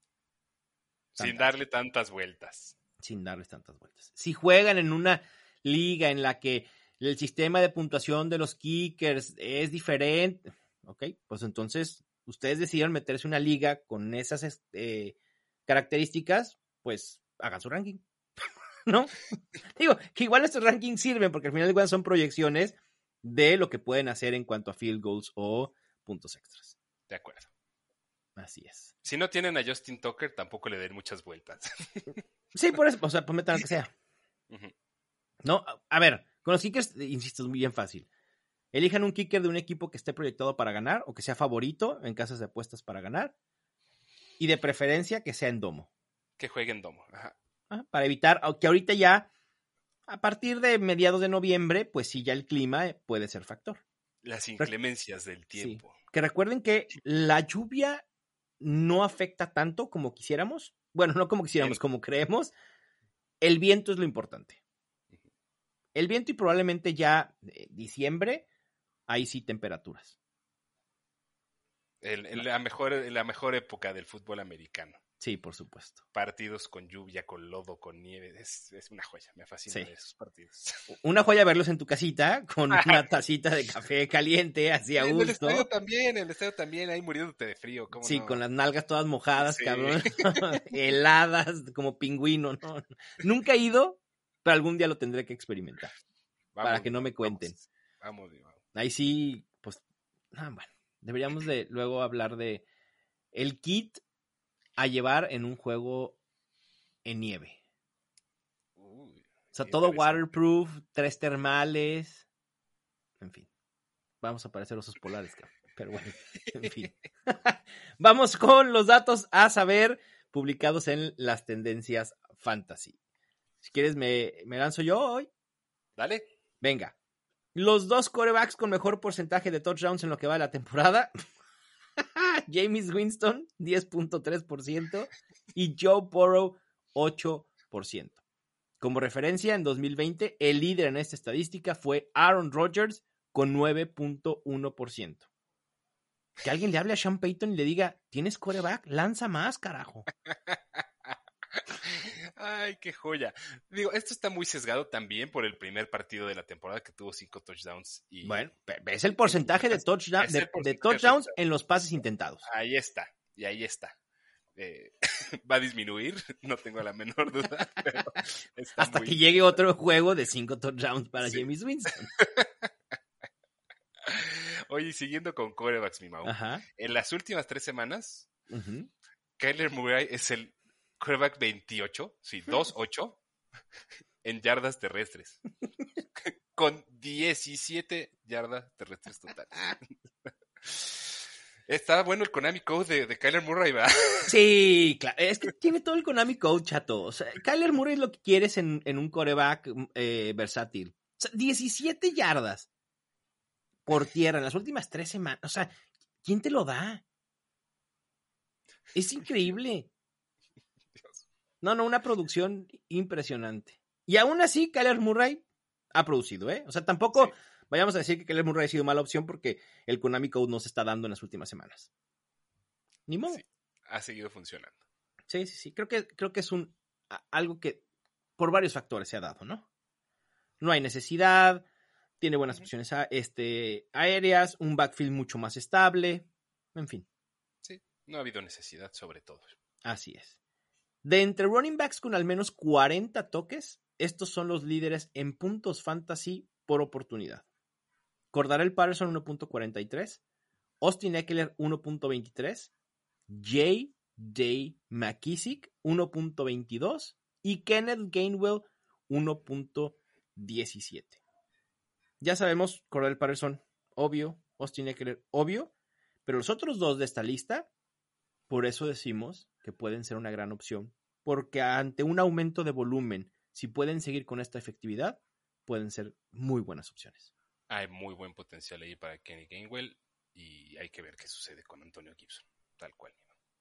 Sin darle tantas vueltas. Sin darles tantas vueltas. Si juegan en una liga en la que el sistema de puntuación de los kickers es diferente, ok, pues entonces ustedes decidieron meterse en una liga con esas características, pues hagan su ranking, ¿no? Digo, que igual estos rankings sirven porque al final de cuentas son proyecciones de lo que pueden hacer en cuanto a field goals o puntos extras. De acuerdo. Así es. Si no tienen a Justin Tucker, tampoco le den muchas vueltas. Sí, por eso, o sea, pues metan lo que sea. No, a ver, con los kickers, insisto, es muy bien fácil. Elijan un kicker de un equipo que esté proyectado para ganar o que sea favorito en casas de apuestas para ganar. Y de preferencia que sea en domo. Que juegue en domo. Para evitar, aunque ahorita ya, a partir de mediados de noviembre, pues sí, ya el clima puede ser factor. Las inclemencias del tiempo. Sí. Que recuerden que la lluvia no afecta tanto como quisiéramos. Bueno, no como quisiéramos, como creemos. El viento es lo importante. El viento y probablemente ya diciembre, ahí sí temperaturas. La mejor época del fútbol americano. Sí, por supuesto. Partidos con lluvia, con lodo, con nieve. Es una joya. Me fascinan esos partidos. Una joya verlos en tu casita con una tacita de café caliente, así a gusto. En el estadio también, ahí muriéndote de frío. ¿Cómo sí, no? Con las nalgas todas mojadas, cabrón. Heladas, como pingüino. ¿No? Nunca he ido, pero algún día lo tendré que experimentar. Para que no me cuenten. Vamos. Ahí sí, pues, bueno, deberíamos de luego hablar de el kit a llevar en un juego en nieve. O sea, todo waterproof, 3 termales, en fin. Vamos a parecer osos polares, cabrón. Pero bueno, en fin. Vamos con los datos a saber publicados en las tendencias fantasy. Si quieres me lanzo yo hoy. Dale. Venga. Los 2 quarterbacks con mejor porcentaje de touchdowns en lo que va de la temporada. Jameis Winston, 10.3%, y Joe Burrow, 8%. Como referencia, en 2020, el líder en esta estadística fue Aaron Rodgers, con 9.1%. Que alguien le hable a Sean Payton y le diga, ¿tienes quarterback? Lanza más, carajo. Ay, qué joya. Digo, esto está muy sesgado también por el primer partido de la temporada que tuvo 5 touchdowns. Bueno, es el porcentaje de touchdowns en los pases intentados. Ahí está, y ahí está. Va a disminuir, no tengo la menor duda. Pero hasta que llegue otro juego de 5 touchdowns para Jameis Winston. Oye, siguiendo con quarterbacks, mi Mau. Ajá. En las últimas 3 semanas, Kyler Murray es el quarterback 28, sí, 2-8 en yardas terrestres. Con 17 yardas terrestres totales. Está bueno el Konami Code de Kyler Murray, ¿verdad? Sí, claro. Es que tiene todo el Konami Code, chato. O sea, Kyler Murray es lo que quieres en un quarterback versátil. O sea, 17 yardas por tierra en las últimas 3 semanas. O sea, ¿quién te lo da? Es increíble. Dios. No, una producción impresionante. Y aún así, Kyler Murray ha producido, ¿eh? O sea, tampoco vayamos a decir que Kyler Murray ha sido mala opción porque el Konami Code no se está dando en las últimas semanas. Ni modo. Sí, ha seguido funcionando. Sí. Creo que es algo que por varios factores se ha dado, ¿no? No hay necesidad, tiene buenas opciones aéreas, un backfield mucho más estable, en fin. Sí, no ha habido necesidad sobre todo. Así es. De entre running backs con al menos 40 toques, estos son los líderes en puntos fantasy por oportunidad. Cordarrelle Patterson 1.43, Austin Ekeler 1.23, J.J. McKissic 1.22 y Kenneth Gainwell 1.17. Ya sabemos, Cordarrelle Patterson, obvio, Austin Ekeler, obvio, pero los otros dos de esta lista, por eso decimos que pueden ser una gran opción, porque ante un aumento de volumen, si pueden seguir con esta efectividad, pueden ser muy buenas opciones. Hay muy buen potencial ahí para Kenny Gainwell y hay que ver qué sucede con Antonio Gibson, tal cual.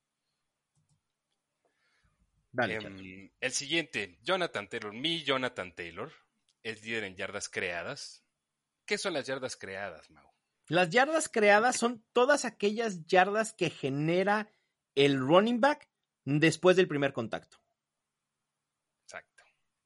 Dale, el siguiente, Jonathan Taylor. Mi Jonathan Taylor es líder en yardas creadas. ¿Qué son las yardas creadas, Mau? Las yardas creadas son todas aquellas yardas que genera el running back después del primer contacto. Exacto.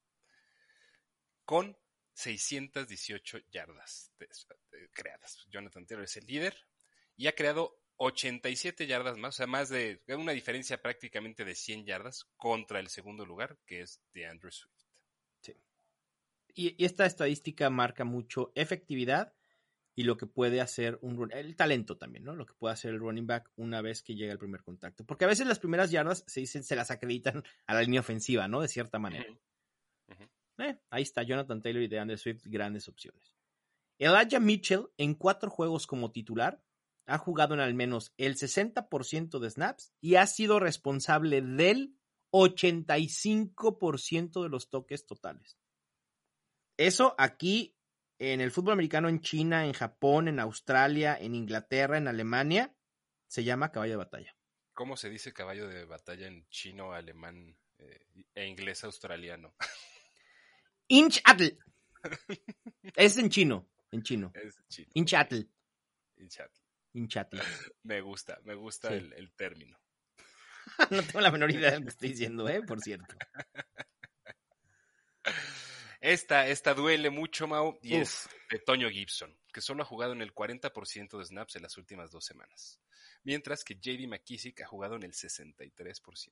Con 618 yardas creadas. Jonathan Taylor es el líder y ha creado 87 yardas más, o sea, más de una diferencia prácticamente de 100 yardas contra el segundo lugar, que es DeAndre Swift. Sí. Y esta estadística marca mucho efectividad y lo que puede hacer el talento también, ¿no? Lo que puede hacer el running back una vez que llega el primer contacto. Porque a veces las primeras yardas se las acreditan a la línea ofensiva, ¿no? De cierta manera. Ahí está Jonathan Taylor y DeAndre Swift, grandes opciones. Elijah Mitchell, en 4 juegos como titular, ha jugado en al menos el 60% de snaps y ha sido responsable del 85% de los toques totales. Eso aquí en el fútbol americano, en China, en Japón, en Australia, en Inglaterra, en Alemania, se llama caballo de batalla. ¿Cómo se dice caballo de batalla en chino, alemán e inglés australiano? Inchatl. Es en chino. Es chino. Inchatl. Inchatl. Me gusta sí. el término. No tengo la menor idea de lo que estoy diciendo, por cierto. Esta duele mucho, Mau, y es de Toño Gibson, que solo ha jugado en el 40% de snaps en las últimas 2 semanas, mientras que J.D. McKissic ha jugado en el 63%.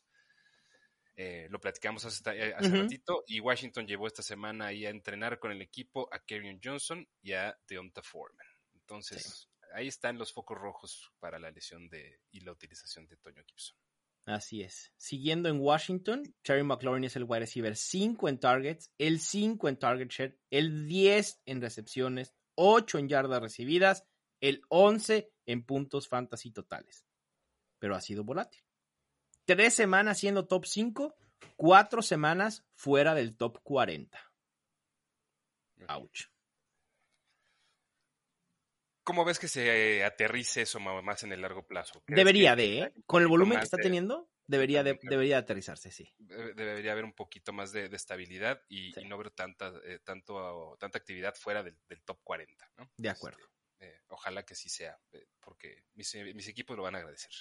Lo platicamos hace ratito, y Washington llevó esta semana ahí a entrenar con el equipo a Kerryon Johnson y a Deonta Foreman. Entonces, ahí están los focos rojos para la lesión y la utilización de Toño Gibson. Así es. Siguiendo en Washington, Terry McLaurin es el wide receiver 5 en targets, el 5 en target share, el 10 en recepciones, 8 en yardas recibidas, el 11 en puntos fantasy totales. Pero ha sido volátil. 3 semanas siendo top 5, 4 semanas fuera del top 40. Ouch. ¿Cómo ves que se aterrice eso más en el largo plazo? Debería con el volumen que está teniendo, debería aterrizarse, sí. Debería haber un poquito más de estabilidad y no ver tanta actividad fuera del top 40, ¿no? De acuerdo. Ojalá que sí sea, porque mis equipos lo van a agradecer.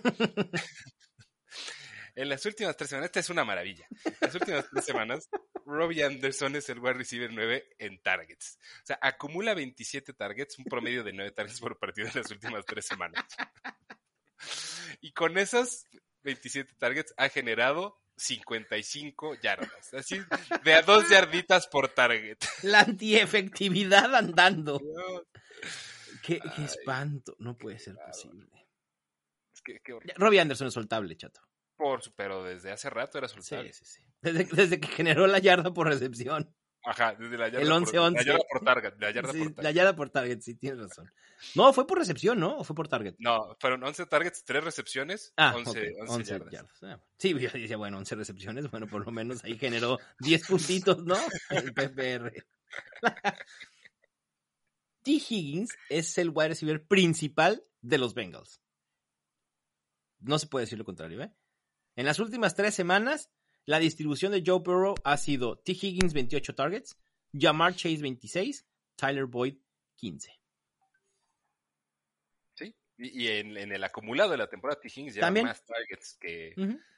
En las últimas 3 semanas, esta es una maravilla. En las últimas 3 semanas, Robbie Anderson es el wide receiver 9 en targets. O sea, acumula 27 targets, un promedio de 9 targets por partido en las últimas 3 semanas. Y con esos 27 targets ha generado 55 yardas. Así, de a 2 yarditas por target. La antiefectividad andando. Dios. Qué espanto. No puede ser posible. Es que horrible. Robbie Anderson es soltable, chato. Pero desde hace rato era soltable. Sí. Desde que generó la yarda por recepción. Ajá, desde la yarda El 11-11. La yarda por target. La yarda por target, sí, tienes razón. No, fue por recepción, ¿no? ¿O fue por target? No, fueron 11 targets, 3 recepciones, 11 yardas. Sí, yo decía, bueno, 11 recepciones, bueno, por lo menos ahí generó 10 puntitos, ¿no? El PPR. T. Higgins es el wide receiver principal de los Bengals. No se puede decir lo contrario, ¿eh? En las últimas 3 semanas, la distribución de Joe Burrow ha sido T. Higgins 28 targets, Ja'Marr Chase 26, Tyler Boyd 15. Sí, y en el acumulado de la temporada, T. Higgins lleva más targets que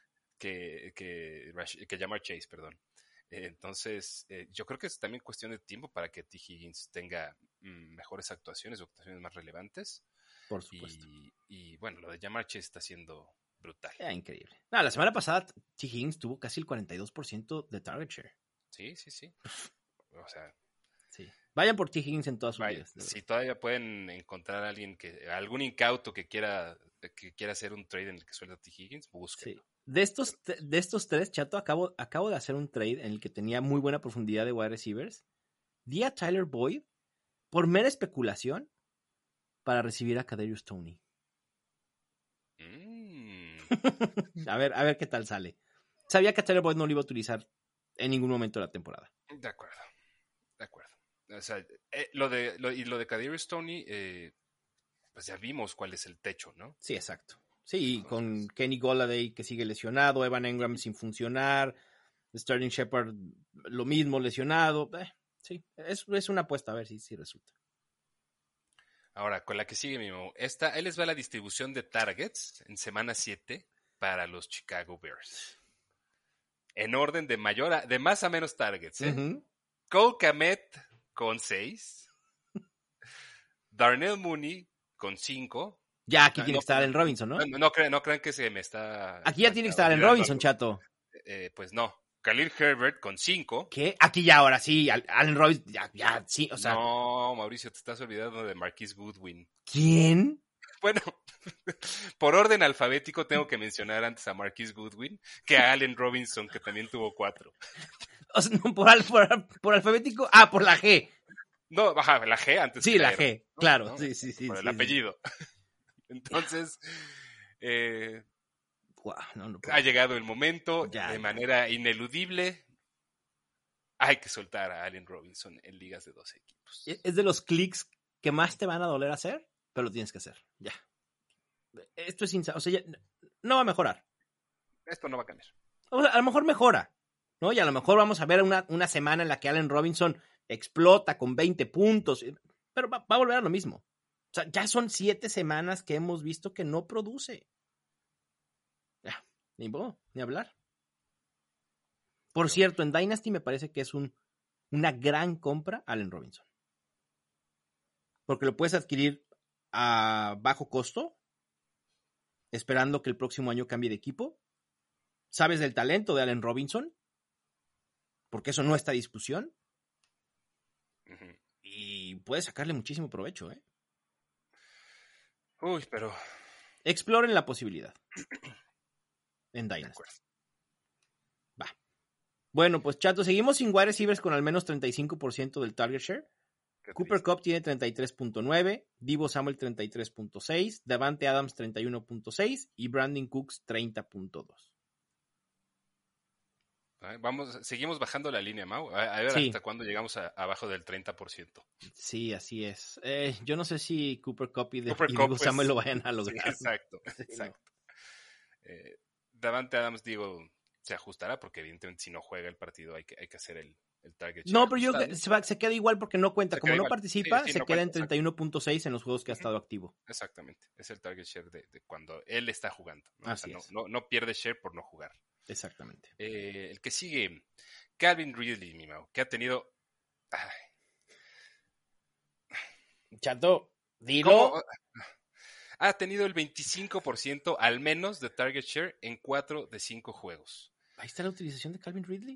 Ja'Marr Chase, perdón. Entonces, yo creo que es también cuestión de tiempo para que T. Higgins tenga mejores actuaciones o actuaciones más relevantes. Por supuesto. Y bueno, lo de Ja'Marr Chase está siendo brutal. Increíble. La semana pasada T. Higgins tuvo casi el 42% de target share. Sí. O sea, sí. Vayan por T. Higgins en todas sus ligas. Si todavía pueden encontrar a alguien algún incauto que quiera hacer un trade en el que suelta T. Higgins, búsquenlo. Sí. De estos 3, chato, acabo de hacer un trade en el que tenía muy buena profundidad de wide receivers. Di a Tyler Boyd por mera especulación para recibir a Kadarius Toney. A ver qué tal sale. Sabía que Tyler Boyd no lo iba a utilizar en ningún momento de la temporada. De acuerdo. O sea, lo de Kadarius Toney, pues ya vimos cuál es el techo, ¿no? Sí, exacto. Sí, entonces, con Kenny Golladay que sigue lesionado, Evan Engram sin funcionar, Sterling Shepard lo mismo lesionado. Sí, es una apuesta a ver si resulta. Ahora, con la que sigue, Mimo. Ahí les va la distribución de targets en semana 7 para los Chicago Bears. En orden de más a menos targets, ¿eh? Uh-huh. Cole Kmet con 6. Darnell Mooney con 5. Ya aquí tiene que estar Allen Robinson, ¿no? No crean que se me está... Aquí ya tiene que estar Allen Robinson, chato. Pues no. Khalil Herbert con 5. ¿Qué? Aquí ya, ahora sí. Allen Robinson, ya, sí, o sea... No, Mauricio, te estás olvidando de Marquise Goodwin. ¿Quién? Bueno, por orden alfabético tengo que mencionar antes a Marquise Goodwin que a Allen Robinson, que también tuvo 4. O sea, no, por alfabético... por la G. No, baja, la G antes. Sí, la G, ¿no? Claro. ¿No? Sí. Por el apellido. Entonces, ha llegado el momento de manera ineludible. Hay que soltar a Allen Robinson en ligas de 12 equipos. Es de los clics que más te van a doler hacer, pero lo tienes que hacer. Ya. Esto es insano. O sea, no va a mejorar. Esto no va a cambiar. O sea, a lo mejor mejora, ¿no? Y a lo mejor vamos a ver una semana en la que Allen Robinson explota con 20 puntos, pero va a volver a lo mismo. O sea, ya son 7 semanas que hemos visto que no produce. Ya, ni hablar. Por cierto, en Dynasty me parece que es una gran compra Allen Robinson. Porque lo puedes adquirir a bajo costo, esperando que el próximo año cambie de equipo. Sabes del talento de Allen Robinson, porque eso no está a discusión. Uh-huh. Y puedes sacarle muchísimo provecho, ¿eh? Uy, pero... Exploren la posibilidad. En Dynasty. Va. Bueno, pues chato, seguimos sin wide receivers con al menos 35% del target share. Cooper Kupp tiene 33.9, Deebo Samuel 33.6, Davante Adams 31.6 y Brandon Cooks 30.2. Seguimos bajando la línea, Mau. A ver hasta cuándo llegamos abajo del 30%. Sí, así es. Yo no sé si Cooper Kupp y Deebo Samuel lo vayan a lograr. Sí, exacto. Davante Adams, digo, se ajustará porque evidentemente si no juega el partido hay que hacer el target share. No, pero yo creo que se queda igual porque no cuenta. Como no participa, sí, se no queda cuenta, en 31.6 en los juegos que ha estado activo. Exactamente. Es el target share de cuando él está jugando, ¿no? Así es. No pierde share por no jugar. Exactamente. El que sigue, Calvin Ridley, mi Mau, que ha tenido... Chato, dilo. ¿Cómo? Ha tenido el 25% al menos de target share en 4 de 5 juegos. Ahí está la utilización de Calvin Ridley.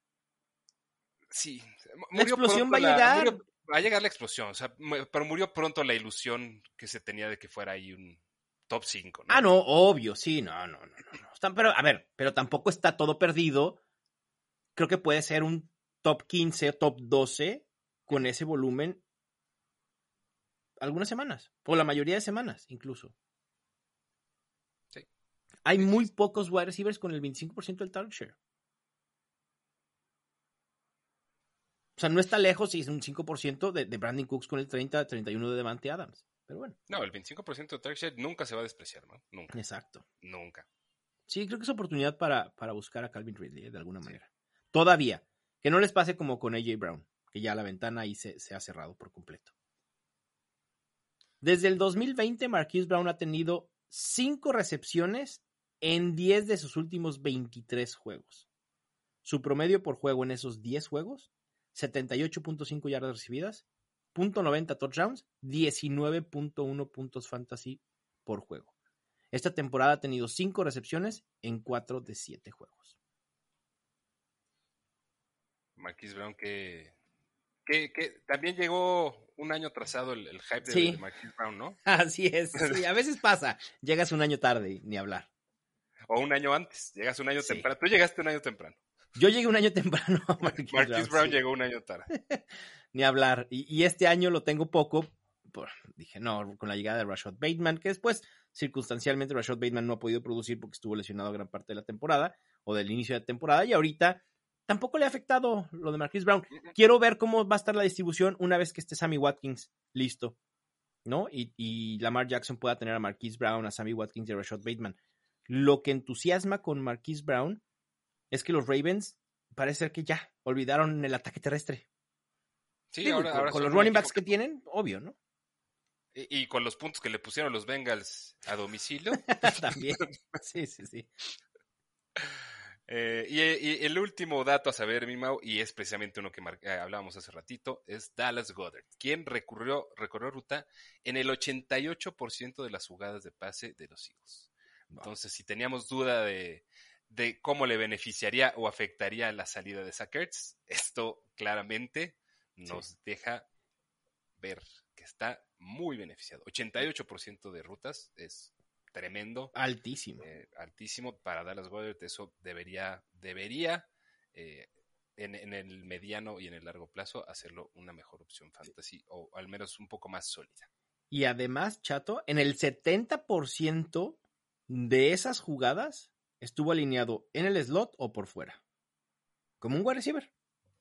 Sí. La explosión va a llegar. Va a llegar la explosión, o sea, pero murió pronto la ilusión que se tenía de que fuera ahí un top 5, ¿no? Ah, no, obvio, sí, no. Pero, a ver, pero tampoco está todo perdido. Creo que puede ser un top 15 o top 12 con ese volumen algunas semanas, o la mayoría de semanas, incluso. Sí. Hay muy pocos wide receivers con el 25% del target share. O sea, no está lejos si es un 5% de Brandon Cooks con el 30-31 de Davante Adams. Pero bueno. No, el 25% de target share nunca se va a despreciar, ¿no? Nunca. Exacto. Nunca. Sí, creo que es oportunidad para buscar a Calvin Ridley, de alguna manera. Todavía. Que no les pase como con A.J. Brown, que ya la ventana ahí se ha cerrado por completo. Desde el 2020, Marquise Brown ha tenido 5 recepciones en 10 de sus últimos 23 juegos. Su promedio por juego en esos 10 juegos, 78.5 yardas recibidas, .90 touchdowns, 19.1 puntos fantasy por juego. Esta temporada ha tenido 5 recepciones en 4 de 7 juegos. Marquise Brown que también llegó un año atrasado el hype de Marquise Brown, ¿no? Así es, sí, a veces pasa. Llegas un año tarde y ni hablar. O un año antes, llegas un año temprano. Tú llegaste un año temprano. Yo llegué un año temprano a Marquise Brown llegó un año tarde. Ni hablar. Y este año lo tengo poco. Dije, no, con la llegada de Rashad Bateman, que después, circunstancialmente, Rashad Bateman no ha podido producir porque estuvo lesionado gran parte de la temporada o del inicio de la temporada. Y ahorita tampoco le ha afectado lo de Marquise Brown. Quiero ver cómo va a estar la distribución una vez que esté Sammy Watkins listo, ¿no? Y Lamar Jackson pueda tener a Marquise Brown, a Sammy Watkins y a Rashad Bateman. Lo que entusiasma con Marquise Brown es que los Ravens parece ser que ya olvidaron el ataque terrestre. Sí, digo, ahora con los running backs que tienen, obvio, ¿no? Y con los puntos que le pusieron los Bengals a domicilio. También. Sí. Y el último dato a saber, mi Mau, y es precisamente uno que hablábamos hace ratito, es Dallas Goedert, quien recorrió ruta en el 88% de las jugadas de pase de los Eagles. Entonces, si teníamos duda de cómo le beneficiaría o afectaría la salida de Zach Ertz, esto claramente nos deja ver que está muy beneficiado. 88% de rutas es tremendo. Altísimo. Altísimo para Dallas Goedert. Eso debería en el mediano y en el largo plazo hacerlo una mejor opción fantasy o al menos un poco más sólida. Y además, Chato, en el 70% de esas jugadas estuvo alineado en el slot o por fuera. Como un wide receiver.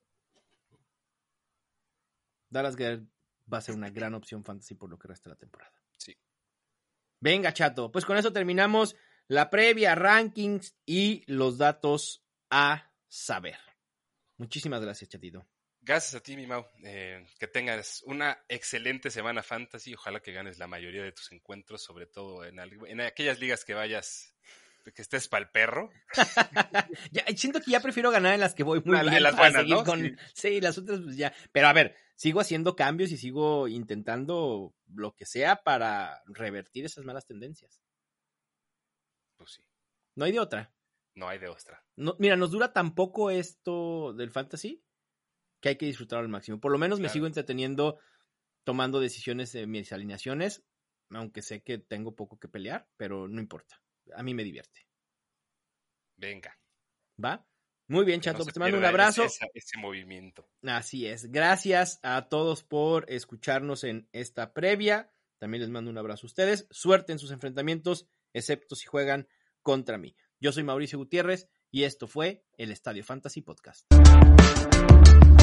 Dallas Goedert va a ser una gran opción fantasy por lo que resta de la temporada. Sí. Venga, Chato. Pues con eso terminamos la previa, rankings y los datos a saber. Muchísimas gracias, Chatito. Gracias a ti, mi Mau. Que tengas una excelente semana fantasy. Ojalá que ganes la mayoría de tus encuentros, sobre todo en aquellas ligas que vayas, que estés pa'l perro. Siento que ya prefiero ganar en las que voy muy bien. En las para buenas, seguir ¿no? con... Sí, las otras pues ya. Pero a ver, sigo haciendo cambios y sigo intentando lo que sea para revertir esas malas tendencias. Pues sí. No hay de otra. No hay de otra. No, mira, nos dura tan poco esto del fantasy que hay que disfrutarlo al máximo. Por lo menos me sigo entreteniendo tomando decisiones de mis alineaciones, aunque sé que tengo poco que pelear, pero no importa. A mí me divierte. Venga. ¿Va? Muy bien, Chato. Pues te mando un abrazo. Ese movimiento. Así es. Gracias a todos por escucharnos en esta previa. También les mando un abrazo a ustedes. Suerte en sus enfrentamientos, excepto si juegan contra mí. Yo soy Mauricio Gutiérrez y esto fue el Estadio Fantasy Podcast.